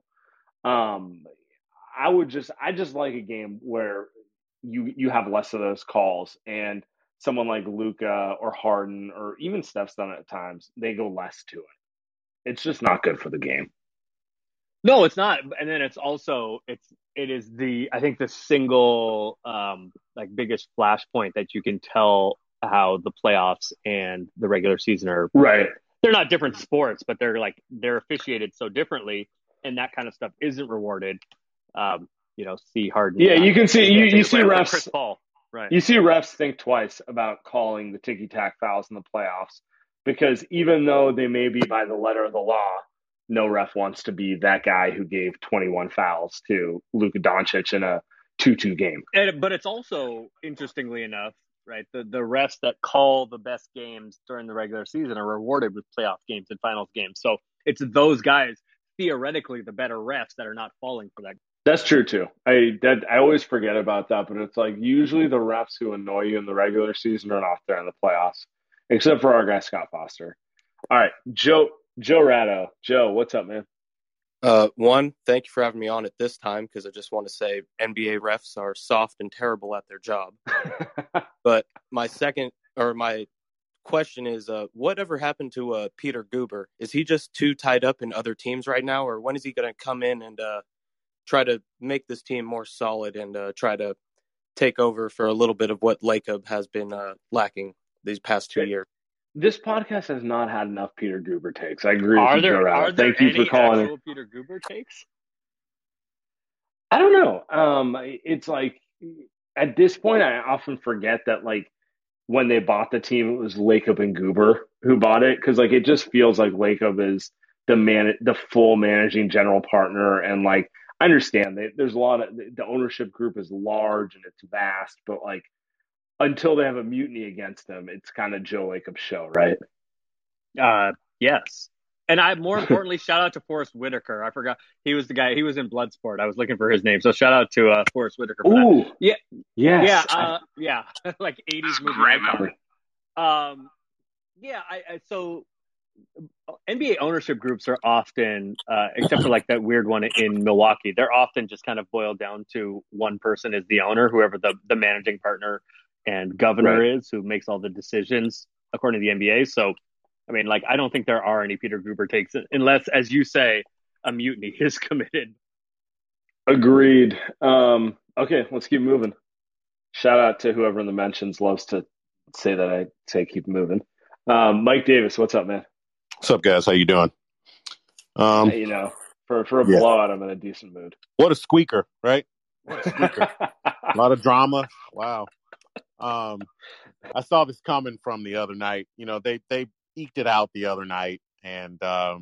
I just like a game where you have less of those calls, and someone like Luka or Harden or even Steph's done it at times, they go less to it. It's just not good for the game. No, it's not. And then it's also it is I think the single like biggest flashpoint that you can tell how the playoffs and the regular season are right. They're not different sports, but they're officiated so differently, and that kind of stuff isn't rewarded. See Harden. Yeah, you can see you see refs. Chris Paul. Right. You see refs think twice about calling the ticky-tack fouls in the playoffs, because even though they may be by the letter of the law, no ref wants to be that guy who gave 21 fouls to Luka Doncic in a 2-2 game. But it's also, interestingly enough, right, the refs that call the best games during the regular season are rewarded with playoff games and finals games. So it's those guys, theoretically, the better refs that are not falling for that. That's true too. I always forget about that, but it's like usually the refs who annoy you in the regular season are not there in the playoffs, except for our guy Scott Foster. All right, Joe Ratto. Joe, what's up, man? One, thank you for having me on at this time because I just want to say NBA refs are soft and terrible at their job. But my question is, whatever happened to Peter Guber? Is he just too tied up in other teams right now, or when is he going to come in and try to make this team more solid and try to take over for a little bit of what Lacob has been lacking these past 2 years? This podcast has not had enough Peter Guber takes. I agree with Are you, Joe there Ratto. Thank you for calling actual Peter Guber takes? I don't know. It's like at this point, I often forget that like when they bought the team, it was Lacob and Guber who bought it because like it just feels like Lacob is the full managing general partner, and like I understand that there's a lot of the ownership group is large and it's vast, but like until they have a mutiny against them, it's kind of Joe Lacob's show, right? Yes. And more importantly, shout out to Forrest Whitaker. I forgot he was the guy. He was in Bloodsport. I was looking for his name, so shout out to Forrest Whitaker. For Ooh, that. Yeah, yes, yeah, like 80s movie great icon. memory. So NBA ownership groups are often, except for like that weird one in Milwaukee, they're often just kind of boiled down to one person is the owner, whoever the managing partner and governor is, who makes all the decisions according to the NBA. So, I mean, like, I don't think there are any Peter Guber takes unless, as you say, a mutiny is committed. Agreed. Okay, let's keep moving. Shout out to whoever in the mentions loves to say that I say keep moving. Mike Davis, what's up, man? What's up, guys? How you doing? For a blowout, I'm in a decent mood. What a squeaker, right? What a squeaker. A lot of drama. Wow. I saw this coming from the other night. You know, they eked it out the other night, and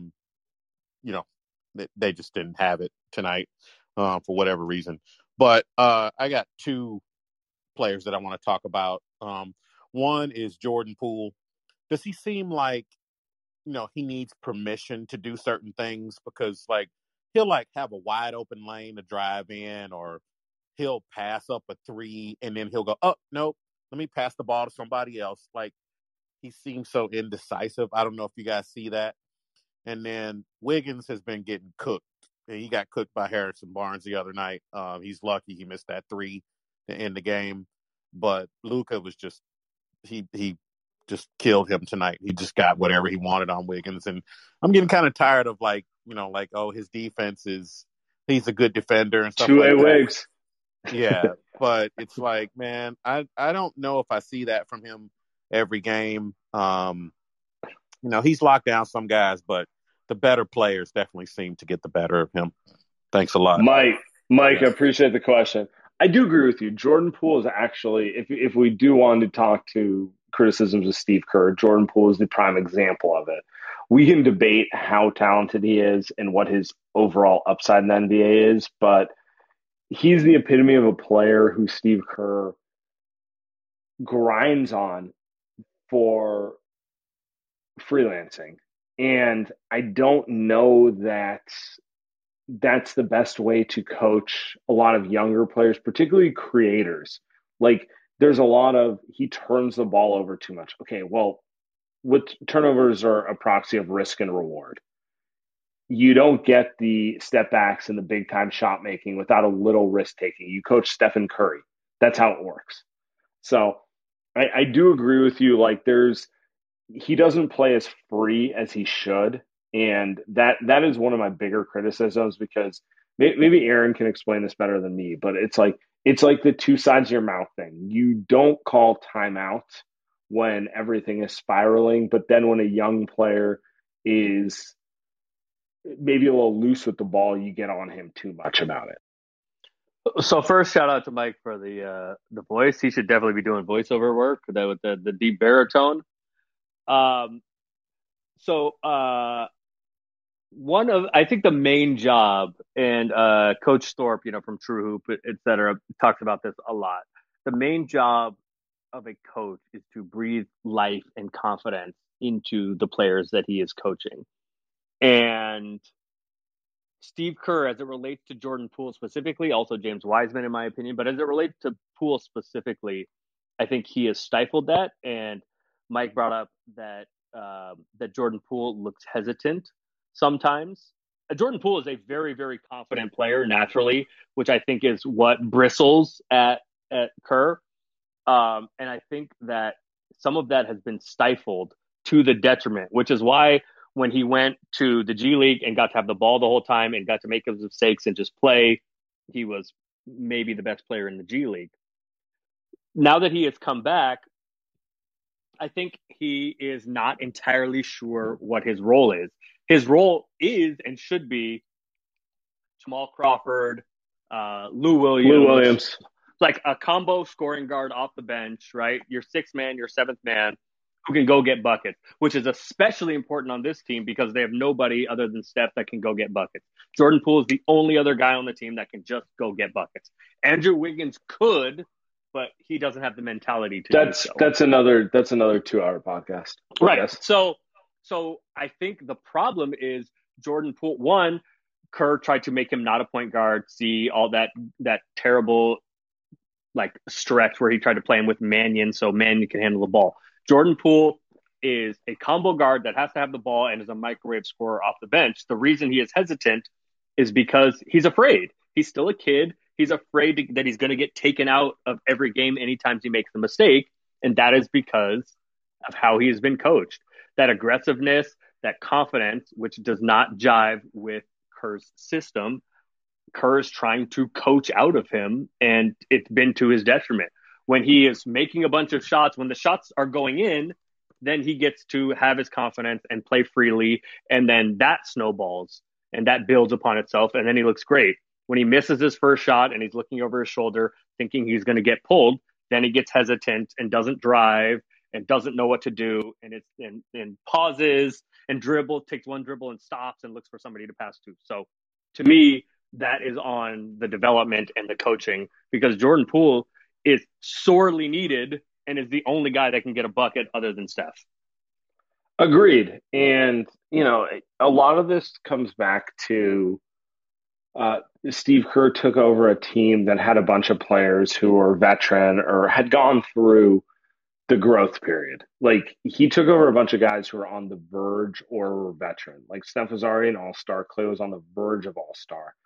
they just didn't have it tonight for whatever reason. But I got two players that I want to talk about. One is Jordan Poole. Does he seem like he needs permission to do certain things? Because like he'll like have a wide open lane to drive in, or he'll pass up a three and then he'll go, oh, nope, let me pass the ball to somebody else. Like he seems so indecisive. I don't know if you guys see that. And then Wiggins has been getting cooked. And he got cooked by Harrison Barnes the other night. He's lucky he missed that three to end the game. But Luka was just he just killed him tonight. He just got whatever he wanted on Wiggins. And I'm getting kind of tired of his defense he's a good defender and stuff like that. Wigs. Yeah. But it's like, man, I don't know if I see that from him every game. He's locked down some guys, but the better players definitely seem to get the better of him. Thanks a lot. Mike, I appreciate the question. I do agree with you. Jordan Poole is actually, if we do want to talk to criticisms of Steve Kerr, Jordan Poole is the prime example of it. We can debate how talented he is and what his overall upside in the NBA is, but he's the epitome of a player who Steve Kerr grinds on for freelancing. And I don't know that that's the best way to coach a lot of younger players, particularly creators. Like there's a lot of, he turns the ball over too much. Okay, well, turnovers are a proxy of risk and reward. You don't get the step backs and the big time shot making without a little risk taking. You coach Stephen Curry. That's how it works. So I do agree with you. Like he doesn't play as free as he should. And that is one of my bigger criticisms, because maybe Aaron can explain this better than me, but it's like the two sides of your mouth thing. You don't call timeout when everything is spiraling, but then when a young player is maybe a little loose with the ball, you get on him too much about it. So first, shout out to Mike for the voice. He should definitely be doing voiceover work with the deep baritone. I think the main job, and Coach Thorpe, from True Hoop, et cetera, talks about this a lot. The main job of a coach is to breathe life and confidence into the players that he is coaching. And Steve Kerr, as it relates to Jordan Poole specifically, also James Wiseman in my opinion, but as it relates to Poole specifically, I think he has stifled that. And Mike brought up that that Jordan Poole looks hesitant sometimes. Jordan Poole is a very, very confident player naturally, which I think is what bristles at Kerr. And I think that some of that has been stifled to the detriment, which is why when he went to the G League and got to have the ball the whole time and got to make his mistakes and just play, he was maybe the best player in the G League. Now that he has come back, I think he is not entirely sure what his role is. His role is and should be Jamal Crawford, Lou Williams. Like a combo scoring guard off the bench, right? Your sixth man, your seventh man, who can go get buckets, which is especially important on this team because they have nobody other than Steph that can go get buckets. Jordan Poole is the only other guy on the team that can just go get buckets. Andrew Wiggins could, but he doesn't have the mentality to do so. That's another 2-hour podcast. Right. So I think the problem is Jordan Poole. One, Kerr tried to make him not a point guard, see all that terrible like stretch where he tried to play him with Mannion so Mannion can handle the ball. Jordan Poole is a combo guard that has to have the ball and is a microwave scorer off the bench. The reason he is hesitant is because he's afraid. He's still a kid. He's afraid that he's going to get taken out of every game anytime he makes a mistake. And that is because of how he has been coached. That aggressiveness, that confidence, which does not jive with Kerr's system, Kerr is trying to coach out of him, and it's been to his detriment. When he is making a bunch of shots, when the shots are going in, then he gets to have his confidence and play freely, and then that snowballs, and that builds upon itself, and then he looks great. When he misses his first shot and he's looking over his shoulder thinking he's going to get pulled, then he gets hesitant and doesn't drive and doesn't know what to do, and pauses and takes one dribble and stops and looks for somebody to pass to. So to me, that is on the development and the coaching, because Jordan Poole is sorely needed and is the only guy that can get a bucket other than Steph. Agreed. And, a lot of this comes back to Steve Kerr took over a team that had a bunch of players who were veteran or had gone through the growth period. Like, he took over a bunch of guys who were on the verge or were veteran. Like, Steph was already an all-star. Clay was on the verge of all-star.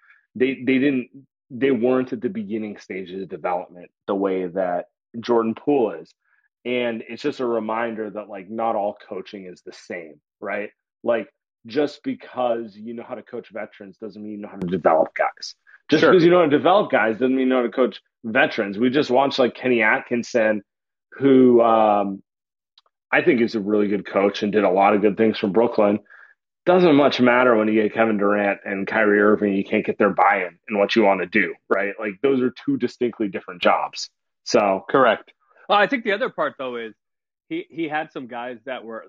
They weren't at the beginning stages of development the way that Jordan Poole is. And it's just a reminder that, like, not all coaching is the same, right? Like, just because you know how to coach veterans doesn't mean you know how to develop guys. Just because you know how to develop guys doesn't mean you know how to coach veterans. We just watched, like, Kenny Atkinson, who I think is a really good coach and did a lot of good things for Brooklyn. Doesn't much matter when you get Kevin Durant and Kyrie Irving, you can't get their buy-in in what you want to do, right? Like, those are two distinctly different jobs. So correct. Well, I think the other part though is he had some guys that were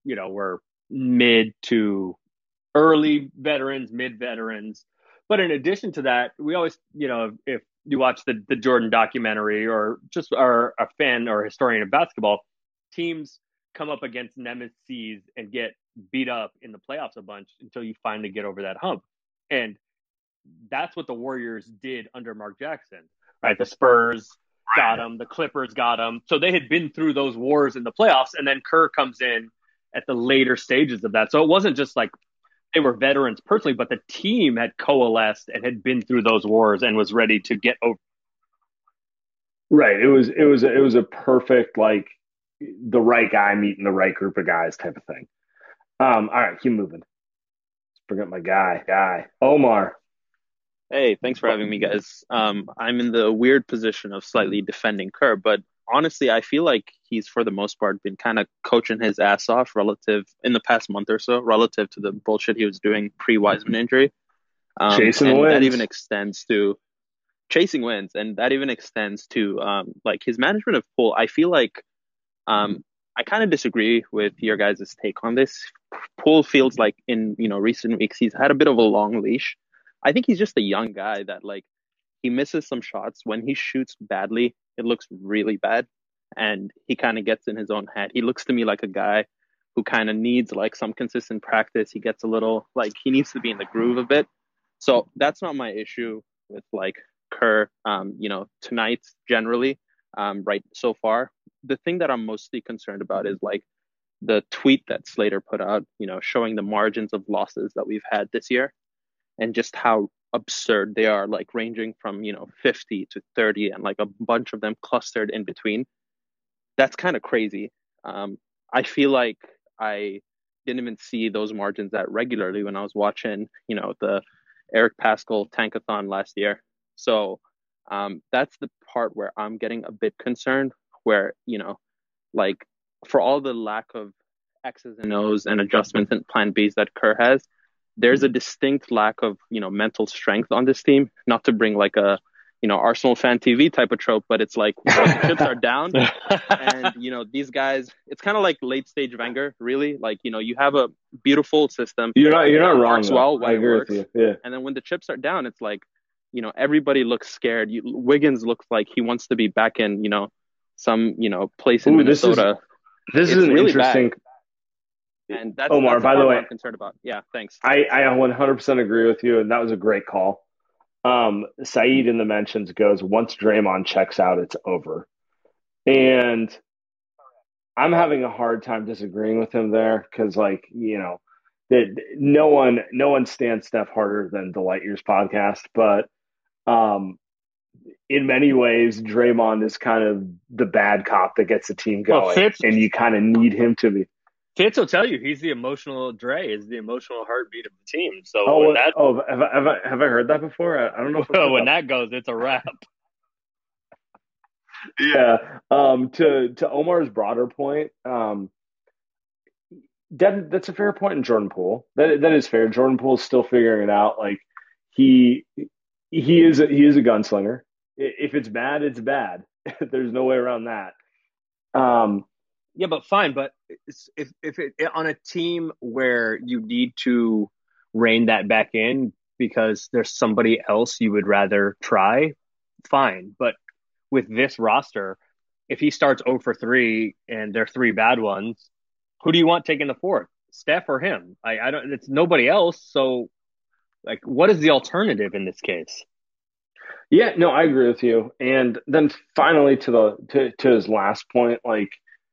mid to early veterans, mid veterans. But in addition to that, we always, if you watch the Jordan documentary or just are a fan or historian of basketball, teams come up against nemesis and get beat up in the playoffs a bunch until you finally get over that hump. And that's what the Warriors did under Mark Jackson, right? The Spurs got him, the Clippers got him. So they had been through those wars in the playoffs, and then Kerr comes in at the later stages of that. So it wasn't just like they were veterans personally, but the team had coalesced and had been through those wars and was ready to get over. Right. It was a perfect, like, the right guy meeting the right group of guys type of thing. All right, keep moving. Let's bring up my guy, Omar. Hey, thanks for having me, guys. I'm in the weird position of slightly defending Kerr, but honestly, I feel like he's, for the most part, been kind of coaching his ass off in the past month or so, relative to the bullshit he was doing pre-Wiseman injury. Chasing wins. That even extends to chasing wins, and that even extends to like his management of Poole. I feel like I kind of disagree with your guys' take on this. Poole feels like in recent weeks he's had a bit of a long leash. I think he's just a young guy that, like, he misses some shots. When he shoots badly, it looks really bad, and he kind of gets in his own head. He looks to me like a guy who kind of needs, like, some consistent practice. He gets a little, like, he needs to be in the groove a bit. So that's not my issue with like Kerr, tonight generally, right so far. The thing that I'm mostly concerned about is like the tweet that Slater put out, showing the margins of losses that we've had this year and just how absurd they are, like ranging from, 50 to 30 and like a bunch of them clustered in between. That's kind of crazy. I feel like I didn't even see those margins that regularly when I was watching, the Eric Pascal tankathon last year. So that's the part where I'm getting a bit concerned, where, like for all the lack of X's and O's and adjustments and plan B's that Kerr has, there's a distinct lack of, mental strength on this team. Not to bring like a, Arsenal fan TV type of trope, but it's like the chips are down and, these guys, it's kind of like late stage Wenger, really. Like, you have a beautiful system. You're not wrong. Works well I agree with you. Yeah. And then when the chips are down, it's like, everybody looks scared. Wiggins looks like he wants to be back in, some, place in Minnesota. This is an really interesting. Bad. And that's Omar, that's by the way, I'm concerned about. Yeah, thanks. I 100% agree with you, and that was a great call. Saeed in the mentions goes, once Draymond checks out, it's over. And I'm having a hard time disagreeing with him there because, like, that no one stands Steph harder than the Light Years podcast, but in many ways, Draymond is kind of the bad cop that gets the team going, and you kind of need him to be. Fitz will tell you he's the emotional Dre, is the emotional heartbeat of the team. So have I heard that before? I don't know. When that goes, it's a wrap. Yeah. To Omar's broader point, that's a fair point in Jordan Poole. That is fair. Jordan Poole is still figuring it out. Like he is a gunslinger. If it's bad, it's bad. There's no way around that. Yeah, but fine. But if it on a team where you need to rein that back in because there's somebody else you would rather try, fine. But with this roster, if he starts 0 for 3 and there are 3 bad ones, who do you want taking the 4th? Steph or him? I don't. It's nobody else. So, like, what is the alternative in this case? Yeah, no, I agree with you. And then finally, to his last point, like.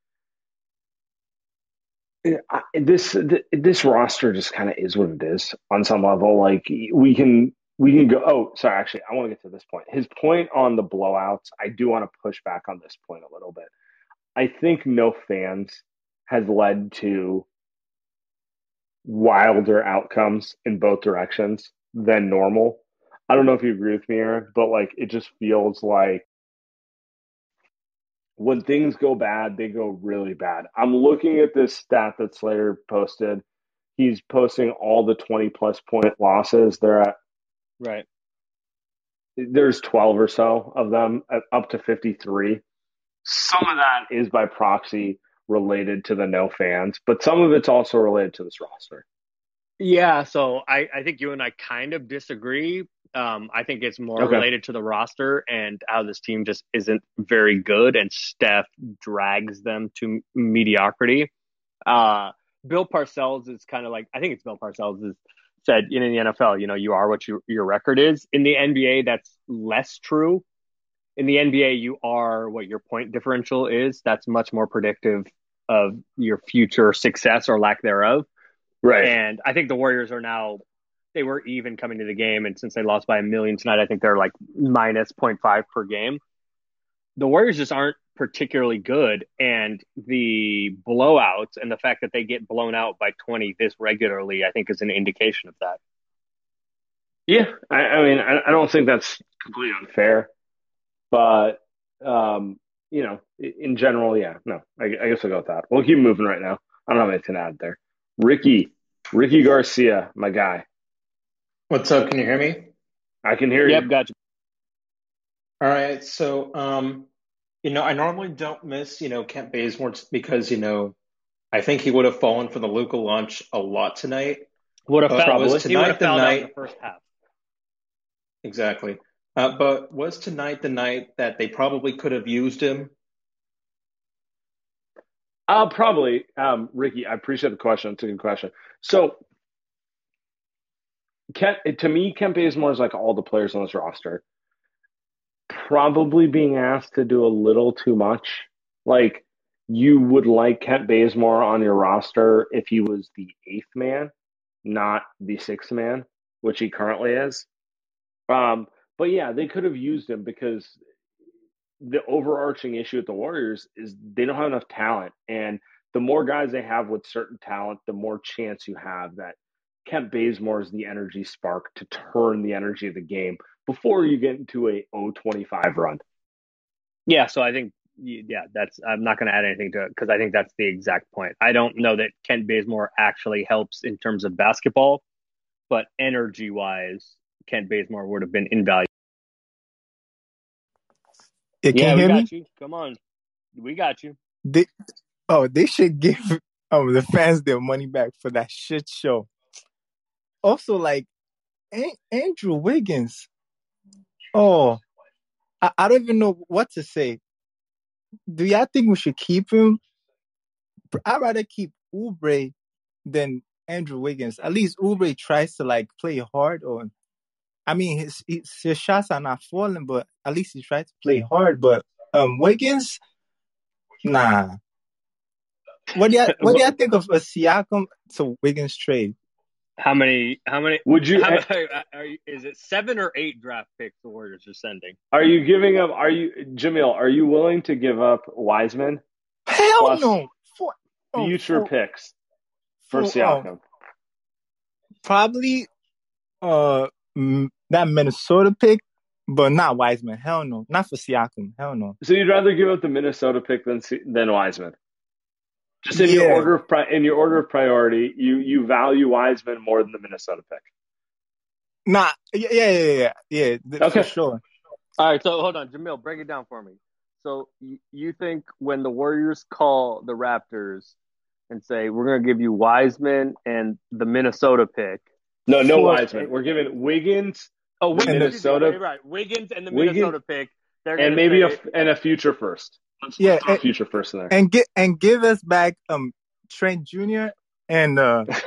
This roster just kind of is what it is on some level. Like we can go. Oh, sorry. Actually, I want to get to this point. His point on the blowouts. I do want to push back on this point a little bit. I think no fans has led to wilder outcomes in both directions than normal. I don't know if you agree with me, Eric, but like it just feels like when things go bad, they go really bad. I'm looking at this stat that Slater posted. He's posting all the 20-plus point losses. They're at right. There's 12 or so of them, up to 53. Some of that is by proxy related to the no fans, but some of it's also related to this roster. Yeah, so I think you and I kind of disagree. I think it's more related to the roster and how this team just isn't very good, and Steph drags them to mediocrity. Bill Parcells is kind of like, I think it's Bill Parcells is said in the NFL, you are what your record is. In the NBA, that's less true. In the NBA, you are what your point differential is. That's much more predictive of your future success or lack thereof. Right. And I think the Warriors are now, they were even coming to the game. And since they lost by 1 million tonight, I think they're like minus 0.5 per game. The Warriors just aren't particularly good. And the blowouts and the fact that they get blown out by 20 this regularly, I think is an indication of that. Yeah. I mean, I don't think that's completely unfair, but, in general, yeah, no, I guess I'll go with that. We'll keep moving right now. I don't have anything to add there. Ricky Garcia, my guy. What's up? Can you hear me? I can hear you. Yep, gotcha. All right. So, I normally don't miss, Kent Bazemore because, I think he would have fallen for the Luka launch a lot tonight. Would have fouled. Was tonight the night in the first half. Exactly. But was tonight the night that they probably could have used him? Probably. Ricky, I appreciate the question. It's a good question. So To me, Kent Bazemore is like all the players on this roster. Probably being asked to do a little too much. Like, you would like Kent Bazemore on your roster if he was the eighth man, not the sixth man, which he currently is. But yeah, they could have used him because the overarching issue with the Warriors is they don't have enough talent. And the more guys they have with certain talent, the more chance you have that Kent Bazemore is the energy spark to turn the energy of the game before you get into a 0-25 run. Yeah, so I think, I'm not going to add anything to it because I think that's the exact point. I don't know that Kent Bazemore actually helps in terms of basketball, but energy-wise, Kent Bazemore would have been invaluable. Yeah, Yeah, we hear got me? you. Come on. We got you. They should give the fans their money back for that shit show. Also, like Andrew Wiggins. Oh, I don't even know what to say. Do y'all think we should keep him? I'd rather keep Oubre than Andrew Wiggins. At least Oubre tries to like play hard. I mean, his shots are not falling, but at least he tries to play hard. But Wiggins, nah. What do y'all think of a Siakam to Wiggins trade? How many would you? Is it 7 or 8 draft picks the Warriors are sending? Are you giving up? Jamil? Are you willing to give up Wiseman? Hell no! Future picks for Siakam. Probably that Minnesota pick, but not Wiseman. Hell no, not for Siakam. Hell no. So you'd rather give up the Minnesota pick than Wiseman? Just in your order of priority, you value Wiseman more than the Minnesota pick. Nah, yeah, okay. For sure. All right, so hold on, Jamil, break it down for me. So you think when the Warriors call the Raptors and say, we're going to give you Wiseman and the Minnesota pick. No Wiseman. We're giving Wiggins, Minnesota. Right, Wiggins and the Minnesota pick. And maybe a future first. Yeah, future first in there. And give us back Trent Jr. and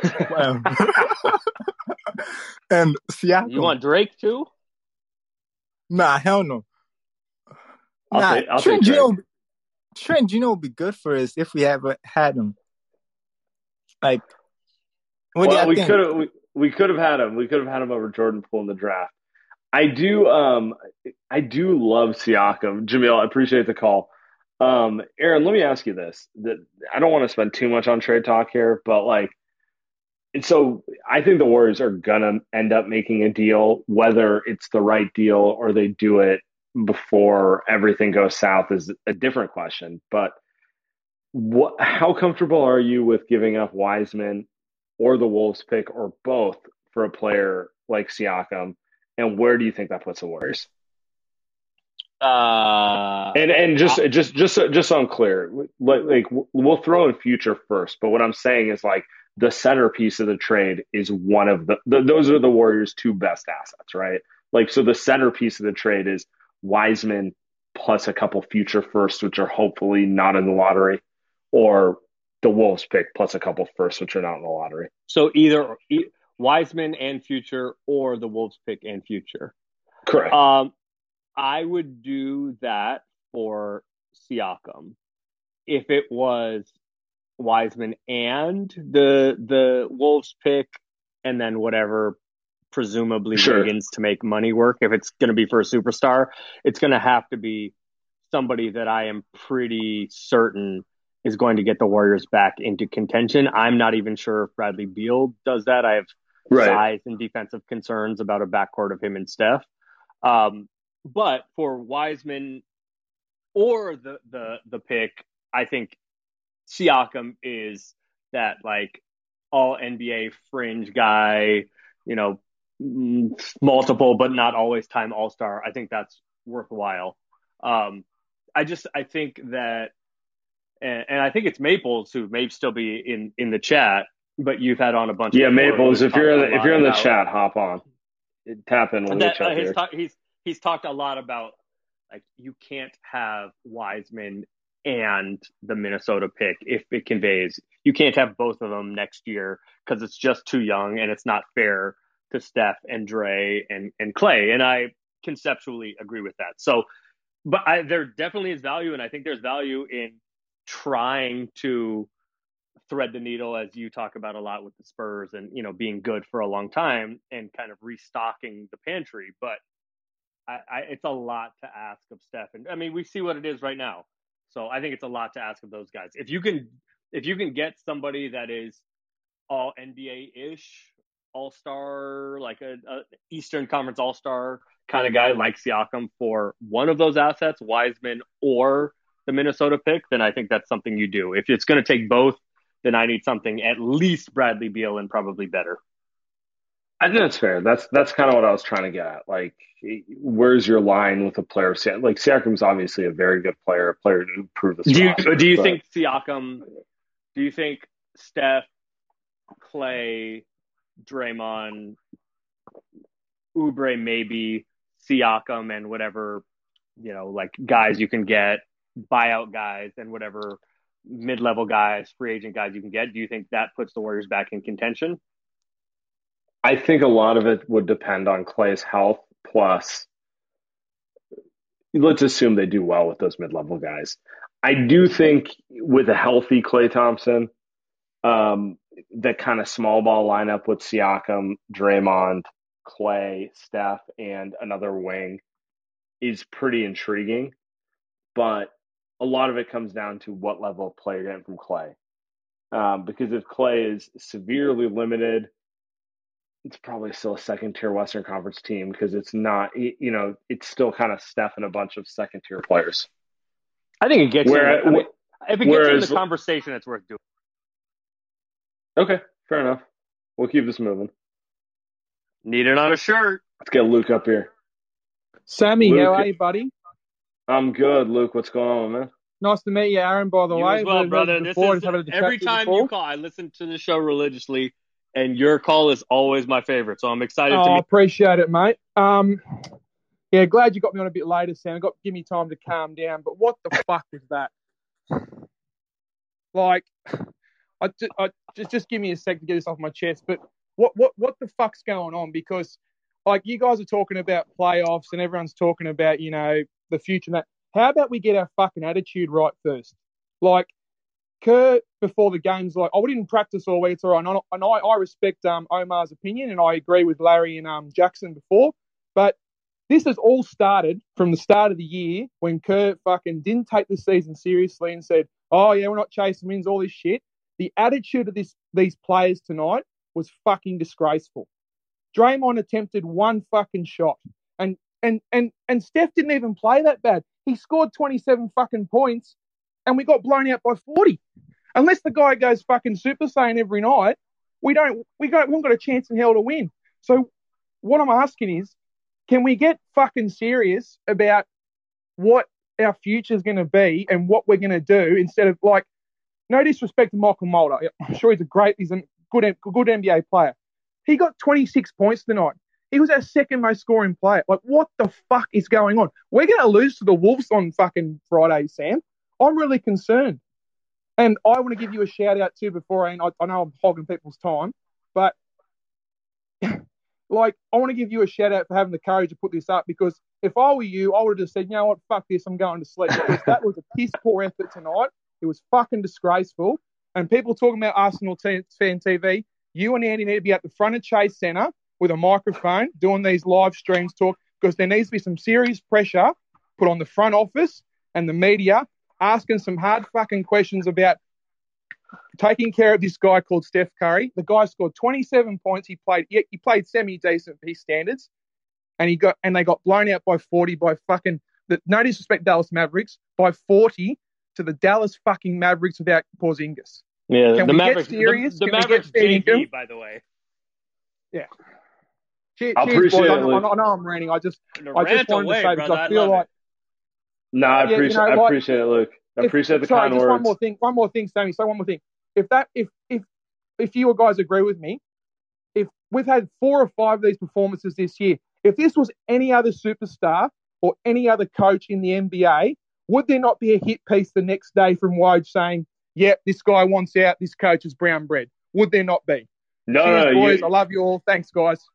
and Siakam. You want Drake too? Nah, hell no. I'll Trent take Jr. Trent Jr. would be good for us if we ever had him. Like, what do you think? We could have had him. We could have had him over Jordan Poole in the draft. I do love Siakam. Jamil, I appreciate the call. Aaron, let me ask you this. I don't want to spend too much on trade talk here, but so I think the Warriors are gonna end up making a deal. Whether it's the right deal or they do it before everything goes south is a different question. But how comfortable are you with giving up Wiseman or the Wolves pick or both for a player like Siakam? And where do you think that puts the Warriors? And just so I'm clear, like we'll throw in future first, but what I'm saying is like the centerpiece of the trade is one of those are the Warriors' 2 best assets, right? Like, so the centerpiece of the trade is Wiseman plus a couple future firsts, which are hopefully not in the lottery, or the Wolves pick plus a couple firsts, which are not in the lottery. So either Wiseman and future, or the Wolves pick and future. Correct. I would do that for Siakam if it was Wiseman and the Wolves pick, and then whatever, presumably Wiggins to make money work. If it's going to be for a superstar, it's going to have to be somebody that I am pretty certain is going to get the Warriors back into contention. I'm not even sure if Bradley Beal does that. I have size and defensive concerns about a backcourt of him and Steph. But for Wiseman or the pick, I think Siakam is that like all NBA fringe guy, multiple but not always time all-star. I think that's worthwhile. I think that, and I think it's Maples who may still be in the chat, but you've had on a bunch. Yeah, Maples. If you're in the chat, hop on, tap in when we chat here. He's talked a lot about like you can't have Wiseman and the Minnesota pick if it conveys. You can't have both of them next year because it's just too young and it's not fair to Steph and Dre and Clay. And I conceptually agree with that. So, but there definitely is value, and I think there's value in trying to thread the needle, as you talk about a lot with the Spurs, and being good for a long time and kind of restocking the pantry. But it's a lot to ask of Steph, and I mean, we see what it is right now. So I think it's a lot to ask of those guys. If you can get somebody that is all NBA-ish, all-star, like a Eastern Conference all-star kind of guy like Siakam for one of those assets, Wiseman or the Minnesota pick, then I think that's something you do. If it's going to take both, then I need something at least Bradley Beal and probably better. I think that's fair. That's kind of what I was trying to get at. Like, where's your line with a player? Like, Siakam's obviously a very good player, a player to improve this. Do you think Siakam? Do you think Steph, Clay, Draymond, Oubre, maybe Siakam, and whatever like guys you can get, buyout guys, and whatever mid-level guys, free agent guys you can get? Do you think that puts the Warriors back in contention? I think a lot of it would depend on Clay's health. Plus, let's assume they do well with those mid-level guys. I do think with a healthy Klay Thompson, the kind of small ball lineup with Siakam, Draymond, Clay, Steph, and another wing is pretty intriguing. But a lot of it comes down to what level of play you're getting from Clay. Because if Clay is severely limited, it's probably still a second-tier Western Conference team because it's not, it's still kind of Steph and a bunch of second-tier players. I think it gets if it gets you in the conversation, it's worth doing. Okay, fair enough. We'll keep this moving. Need it on a shirt. Let's get Luke up here. Sammy, Luke, how are you, buddy? I'm good, Luke. What's going on, man? Nice to meet you, Aaron, by the You way. as well, brother. Every time you call, I listen to the show religiously, and your call is always my favorite. So I'm excited to meet you. I appreciate it, mate. Yeah, glad you got me on a bit later, Sam. Give me time to calm down. But what the fuck was that? Like, I just give me a sec to get this off my chest. But what the fuck's going on? Because like you guys are talking about playoffs and everyone's talking about the future and that. How about we get our fucking attitude right first? Like, Kerr before the game's like, we didn't practice all week. It's all right. And I respect Omar's opinion, and I agree with Larry and Jackson before. But this has all started from the start of the year when Kerr fucking didn't take the season seriously and said, oh, yeah, we're not chasing wins, all this shit. The attitude of these players tonight was fucking disgraceful. Draymond attempted one fucking shot. And Steph didn't even play that bad. He scored 27 fucking points, and we got blown out by 40. Unless the guy goes fucking Super Saiyan every night, we haven't got a chance in hell to win. So what I'm asking is, can we get fucking serious about what our future is going to be and what we're going to do instead of like, no disrespect to Michael Mulder. I'm sure he's a good NBA player. He got 26 points tonight. He was our second most scoring player. Like, what the fuck is going on? We're going to lose to the Wolves on fucking Friday, Sam. I'm really concerned. And I want to give you a shout out too before I know I'm hogging people's time, but like, I want to give you a shout out for having the courage to put this up, because if I were you, I would have just said, you know what, fuck this, I'm going to sleep. Because that was a piss poor effort tonight. It was fucking disgraceful. And people talking about Arsenal fan TV, you and Andy need to be at the front of Chase Centre with a microphone doing these live streams because there needs to be some serious pressure put on the front office and the media, asking some hard fucking questions about taking care of this guy called Steph Curry. The guy scored 27 points. He played semi-decent for his standards, and they got blown out by 40 by fucking, no disrespect, Dallas Mavericks, by 40 to the Dallas fucking Mavericks without Porzingis. Yeah, Can the we Mavericks, get serious? the Can we Mavericks get JV, by the way. Yeah. Cheers, I appreciate boys. it, I Luke. know I'm ranting. I just Rant wanted away, to say, brother, because I feel love like. No, I appreciate it, Luke. I appreciate the kind words. One more thing, Sammy. So one more thing. If you guys agree with me, if we've had 4 or 5 of these performances this year, if this was any other superstar or any other coach in the NBA, would there not be a hit piece the next day from Woj saying, yeah, this guy wants out, this coach is brown bread? Would there not be? No, Cheers, no, boys. I love you all. Thanks, guys.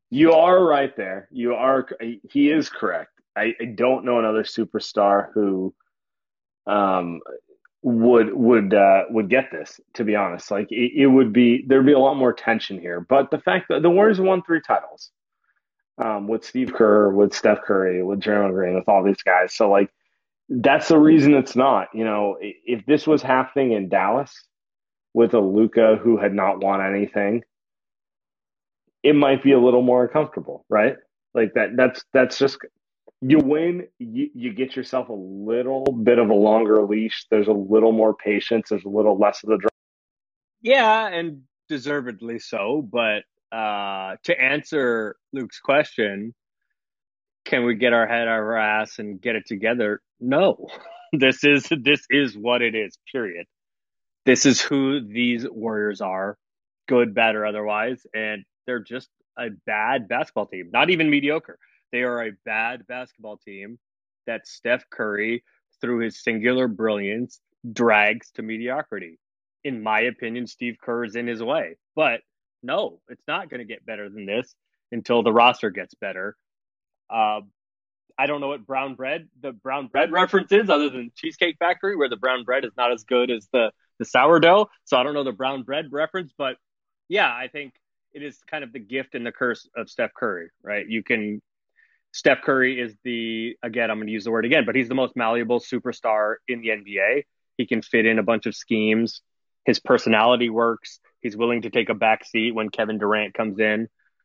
You are right there. He is correct. I don't know another superstar who um, would get this. To be honest, like it would be there'd be a lot more tension here. But the fact that the Warriors won 3 titles with Steve Kerr, with Steph Curry, with Draymond Green, with all these guys, so like that's the reason it's not. If this was happening in Dallas with a Luka who had not won anything, it might be a little more uncomfortable, right? Like that's just you win, you get yourself a little bit of a longer leash. There's a little more patience. There's a little less of the drama. Yeah, and deservedly so. But to answer Luke's question, can we get our head out of our ass and get it together? No. This is what it is, period. This is who these Warriors are, good, bad, or otherwise, and they're just a bad basketball team. Not even mediocre. They are a bad basketball team that Steph Curry, through his singular brilliance, drags to mediocrity. In my opinion, Steve Kerr is in his way. But no, it's not going to get better than this until the roster gets better. I don't know what the brown bread reference is, other than Cheesecake Factory, where the brown bread is not as good as the sourdough. So I don't know the brown bread reference, but yeah, I think it is kind of the gift and the curse of Steph Curry, right? Steph Curry is again, I'm going to use the word again, but he's the most malleable superstar in the NBA. He can fit in a bunch of schemes. His personality works. He's willing to take a back seat when Kevin Durant comes in.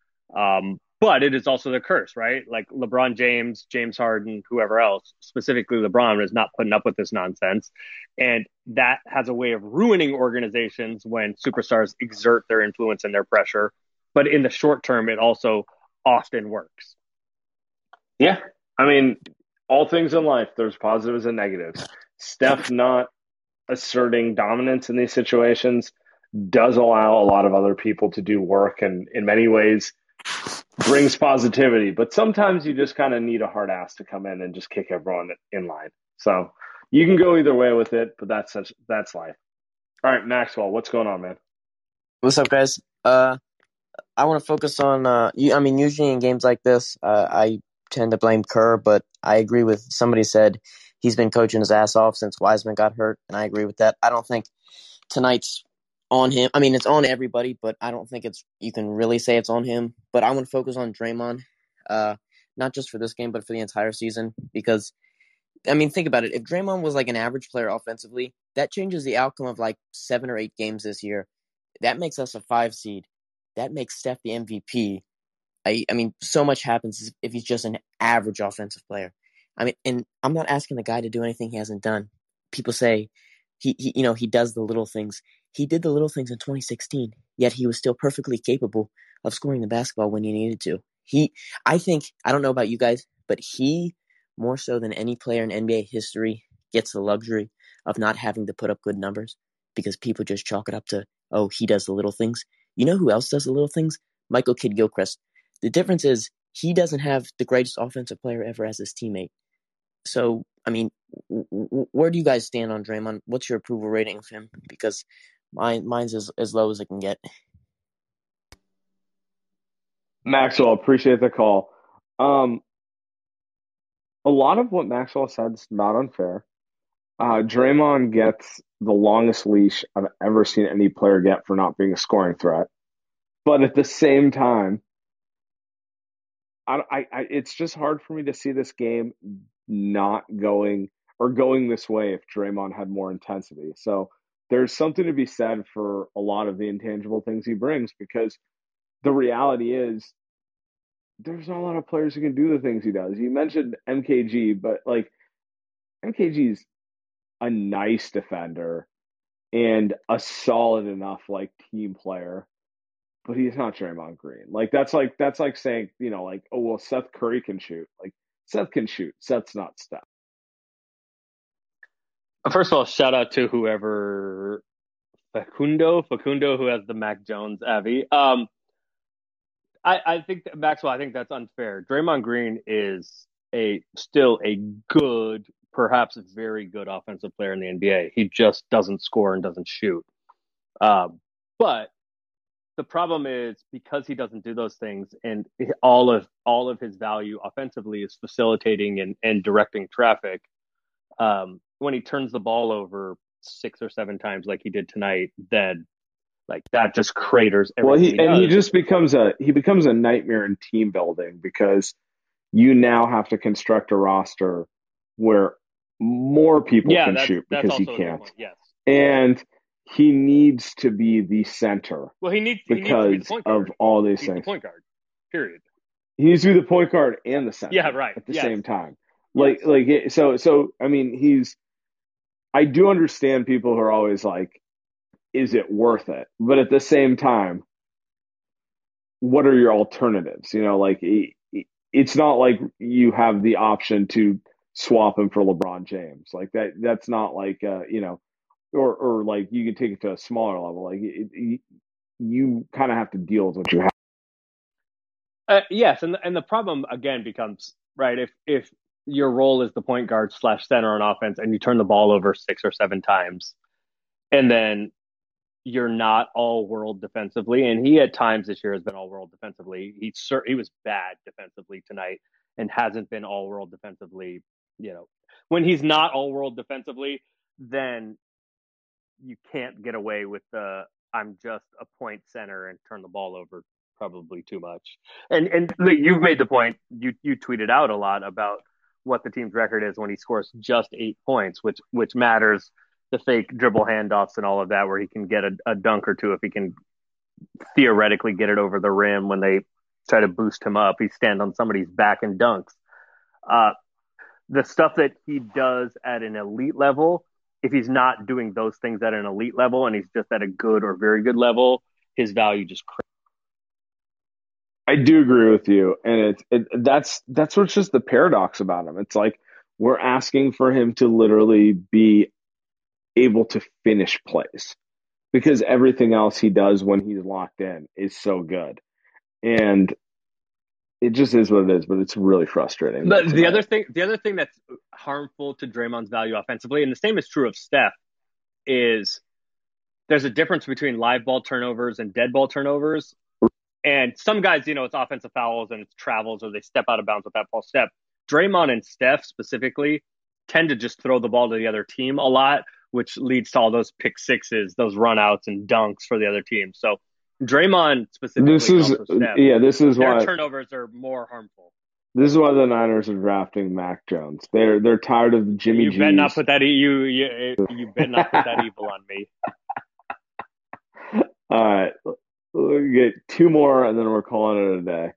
But it is also the curse, right? Like LeBron James, James Harden, whoever else, specifically LeBron, is not putting up with this nonsense. And that has a way of ruining organizations when superstars exert their influence and their pressure. But in the short term, it also often works. Yeah. I mean, all things in life, there's positives and negatives. Steph not asserting dominance in these situations does allow a lot of other people to do work, and in many ways brings positivity. But sometimes you just kind of need a hard ass to come in and just kick everyone in line. So you can go either way with it, but that's life. All right, Maxwell, what's going on, man? What's up, guys? I want to focus on usually in games like this, I tend to blame Kerr, but I agree with somebody said he's been coaching his ass off since Wiseman got hurt, and I agree with that. I don't think tonight's on him. I mean, it's on everybody, but I don't think you can really say it's on him. But I want to focus on Draymond, not just for this game, but for the entire season. Because, I mean, think about it. If Draymond was like an average player offensively, that changes the outcome of like 7 or 8 games this year. That makes us a 5 seed. That makes Steph the MVP. I mean, so much happens if he's just an average offensive player. I mean, and I'm not asking the guy to do anything he hasn't done. People say he does the little things. He did the little things in 2016, yet he was still perfectly capable of scoring the basketball when he needed to. I don't know about you guys, but he, more so than any player in NBA history, gets the luxury of not having to put up good numbers because people just chalk it up to, oh, he does the little things. You know who else does the little things? Michael Kidd-Gilchrist. The difference is he doesn't have the greatest offensive player ever as his teammate. So, I mean, where do you guys stand on Draymond? What's your approval rating of him? Because mine's as low as it can get. Maxwell, appreciate the call. A lot of what Maxwell said is not unfair. Draymond gets the longest leash I've ever seen any player get for not being a scoring threat. But at the same time, it's just hard for me to see this game not going this way if Draymond had more intensity. So there's something to be said for a lot of the intangible things he brings, because the reality is there's not a lot of players who can do the things he does. You mentioned MKG, but like MKG's a nice defender and a solid enough like team player, but he's not Draymond Green. Like that's like saying, like, oh well, Seth Curry can shoot. Like Seth can shoot. Seth's not Steph. First of all, shout out to whoever Facundo, who has the Mac Jones Avi. I think Maxwell, I think that's unfair. Draymond Green is still a good, perhaps a very good offensive player in the NBA. He just doesn't score and doesn't shoot. But the problem is because he doesn't do those things, and all of his value offensively is facilitating and directing traffic. When he turns the ball over 6 or 7 times like he did tonight, then like that just craters everything. He just becomes a nightmare in team building because you now have to construct a roster where more people can shoot because he can't. Yes. And he needs to be the center. Well, he needs because to be the point guard. of all these He's things. the point guard. Period. He needs to be the point guard and the center. Yeah, right. At the same time. So I mean, I do understand people who are always like, is it worth it? But at the same time, what are your alternatives? You know, like it's not like you have the option to swap him for LeBron James. Like that's not like, you know, or like you can take it to a smaller level. Like you kind of have to deal with what you have. Yes. And the problem again becomes, right, if your role is the point guard / center on offense and you turn the ball over 6 or 7 times and then you're not all world defensively. And he at times this year has been all world defensively. He was bad defensively tonight and hasn't been all world defensively. You know, when he's not all world defensively, then you can't get away with I'm just a point center and turn the ball over probably too much. And you've made the point, you tweeted out a lot about what the team's record is when he scores just 8 points, which matters, the fake dribble handoffs and all of that, where he can get a dunk or two if he can theoretically get it over the rim when they try to boost him up. He stands on somebody's back and dunks. The stuff that he does at an elite level, if he's not doing those things at an elite level and he's just at a good or very good level, his value just crazy. I do agree with you. And that's what's just the paradox about him. It's like we're asking for him to literally be able to finish plays because everything else he does when he's locked in is so good. And it just is what it is, but it's really frustrating. But the other thing that's harmful to Draymond's value offensively, and the same is true of Steph, is there's a difference between live ball turnovers and dead ball turnovers. And some guys, you know, it's offensive fouls and it's travels or they step out of bounds with that false step. Draymond and Steph specifically tend to just throw the ball to the other team a lot, which leads to all those pick sixes, those runouts and dunks for the other team. So Draymond specifically, this is their why turnovers are more harmful. This is why the Niners are drafting Mac Jones. They're tired of Jimmy G's. You better not put that you better not put that evil on me. All right. We'll get 2 more and then we're calling it a day.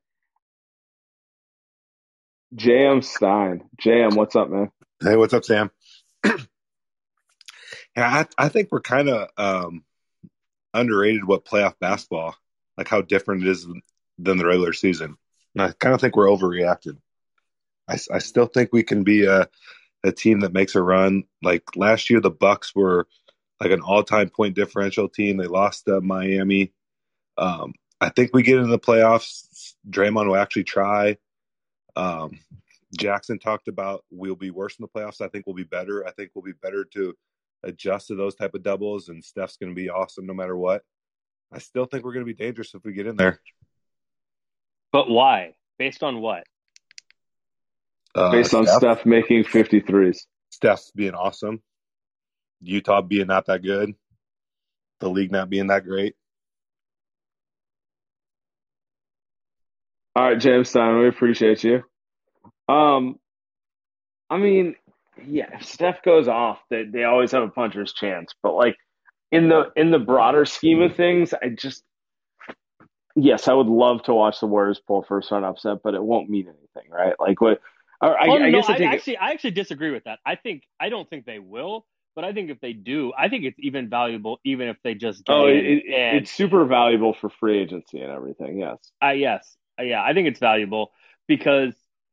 JM Stein. JM, what's up, man? Hey, what's up, Sam? Yeah, I think we're kind of underrated what playoff basketball, like how different it is than the regular season. And I kind of think we're overreacted. I still think we can be a team that makes a run. Like last year, the Bucks were like an all-time point differential team. They lost to Miami. I think we get into the playoffs. Draymond will actually try. Jackson talked about we'll be worse in the playoffs. I think we'll be better. I think we'll be better to adjust to those type of doubles, and Steph's going to be awesome no matter what. I still think we're going to be dangerous if we get in there. But why? Based on what? Based on Steph making 53s. Steph being awesome. Utah being not that good. The league not being that great. All right, James Stein, we appreciate you. I mean, yeah, if Steph goes off, they always have a puncher's chance. But like in the broader scheme of things, yes, I would love to watch the Warriors pull first round upset, but it won't mean anything, right? Like what? I actually disagree with that. I don't think they will, but I think if they do, I think it's even valuable, even if they just get it's super valuable for free agency and everything. Yes. Yes. Yeah, I think it's valuable because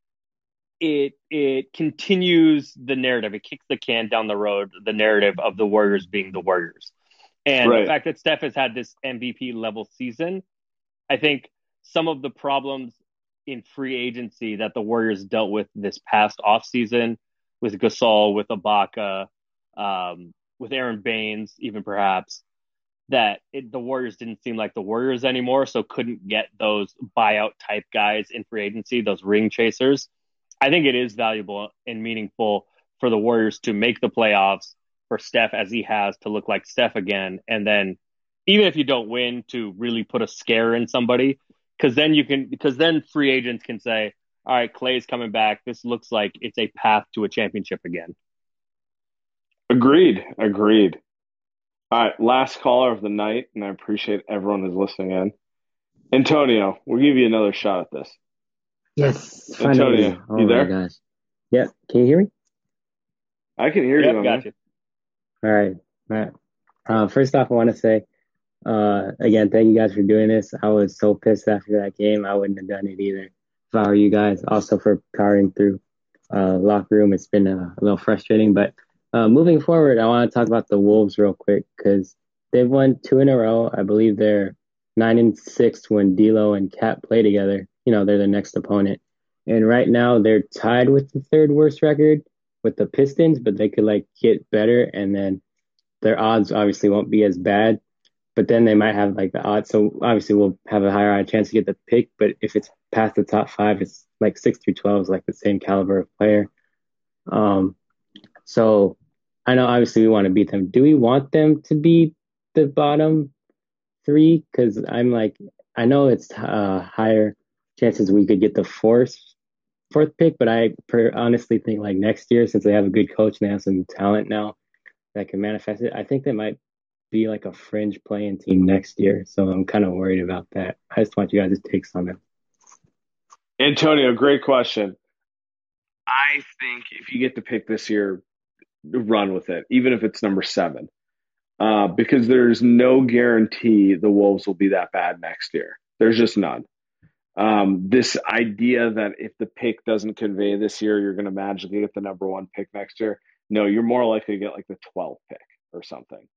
it continues the narrative. It kicks the can down the road, the narrative of the Warriors being the Warriors. And the fact that Steph has had this MVP level season, I think some of the problems in free agency that the Warriors dealt with this past offseason with Gasol, with Ibaka, with Aaron Baines, even perhaps, that the Warriors didn't seem like the Warriors anymore, so couldn't get those buyout type guys in free agency, those ring chasers. I think it is valuable and meaningful for the Warriors to make the playoffs, for Steph as he has to look like Steph again, and then even if you don't win, to really put a scare in somebody, because then free agents can say, all right, Klay's coming back. This looks like it's a path to a championship again. Agreed. All right, last caller of the night, and I appreciate everyone who's listening in. Antonio, we'll give you another shot at this. Yes. Antonio, you there? My gosh. Yep. Can you hear me? I can hear you. Got you. All right. First off, I want to say, again, thank you guys for doing this. I was so pissed after that game. I wouldn't have done it either if I were you guys. Also for powering through locker room. It's been a little frustrating, but moving forward, I want to talk about the Wolves real quick because they've won 2 in a row. I believe they're 9-6 when D'Lo and Cat play together. They're the next opponent. And right now they're tied with the 3rd worst record with the Pistons, but they could get better, and then their odds obviously won't be as bad, but then they might have the odds. So obviously we'll have a higher chance to get the pick, but if it's past the top 5, it's 6 through 12 is the same caliber of player. So I know obviously we want to beat them. Do we want them to be the bottom 3? Because I know it's higher chances we could get the 4th pick, but I honestly think next year, since they have a good coach and they have some talent now that can manifest it, I think they might be a fringe playing team next year. So I'm kind of worried about that. I just want you guys' takes on it. Antonio, great question. I think if you get to pick this year, run with it, even if it's number 7, because there's no guarantee the Wolves will be that bad next year. There's just none. This idea that if the pick doesn't convey this year, you're going to magically get the number 1 pick next year. No, you're more likely to get the 12th pick or something.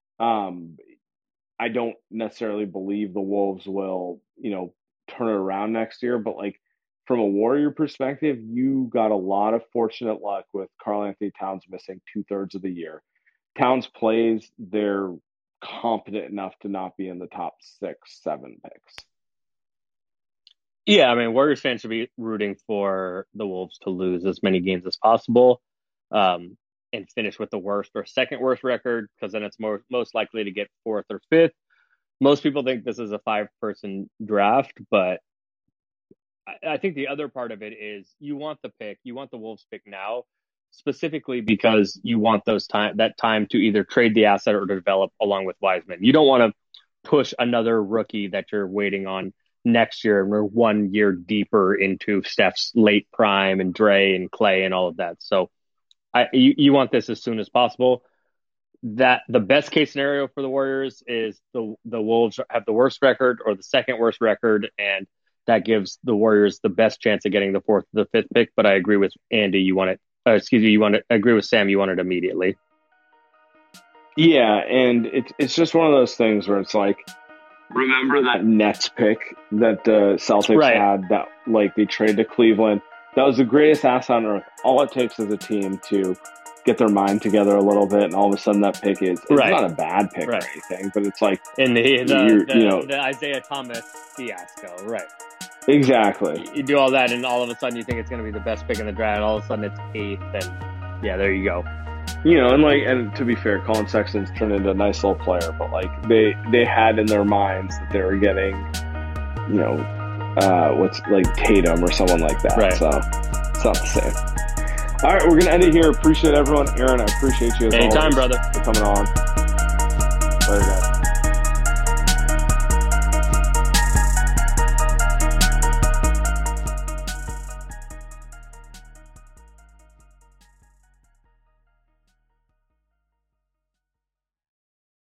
I don't necessarily believe the Wolves will, turn it around next year, but from a Warrior perspective, you got a lot of fortunate luck with Karl-Anthony Towns missing 2/3 of the year. Towns plays, they're competent enough to not be in the top 6, 7 picks. Yeah, I mean, Warriors fans should be rooting for the Wolves to lose as many games as possible, and finish with the worst or 2nd worst record, because then it's most likely to get 4th or 5th. Most people think this is a 5-person draft, but I think the other part of it is you want the pick, you want the Wolves pick now, specifically because you want that time to either trade the asset or develop along with Wiseman. You don't want to push another rookie that you're waiting on next year, and we're 1 year deeper into Steph's late prime and Dre and Klay and all of that. So you want this as soon as possible. That the best case scenario for the Warriors is the Wolves have the worst record or the 2nd worst record, and that gives the Warriors the best chance of getting the 4th or the 5th pick. But I agree with Andy. You agree with Sam. You want it immediately. Yeah, and it's just one of those things where it's remember that Nets pick that the Celtics had that they traded to Cleveland? That was the greatest asset on earth. All it takes is a team to get their mind together a little bit, and all of a sudden that pick is not a bad pick or anything, but it's in the Isaiah Thomas fiasco, right? Exactly. You do all that, and all of a sudden you think it's going to be the best pick in the draft, and all of a sudden it's 8th, and yeah, there you go. And to be fair, Colin Sexton's turned into a nice little player, but they had in their minds that they were getting, what's Tatum or someone like that. Right. So it's not the same. All right, we're gonna end it here. Appreciate everyone. Aaron, I appreciate you as always. Anytime, brother. For coming on. Later, guys.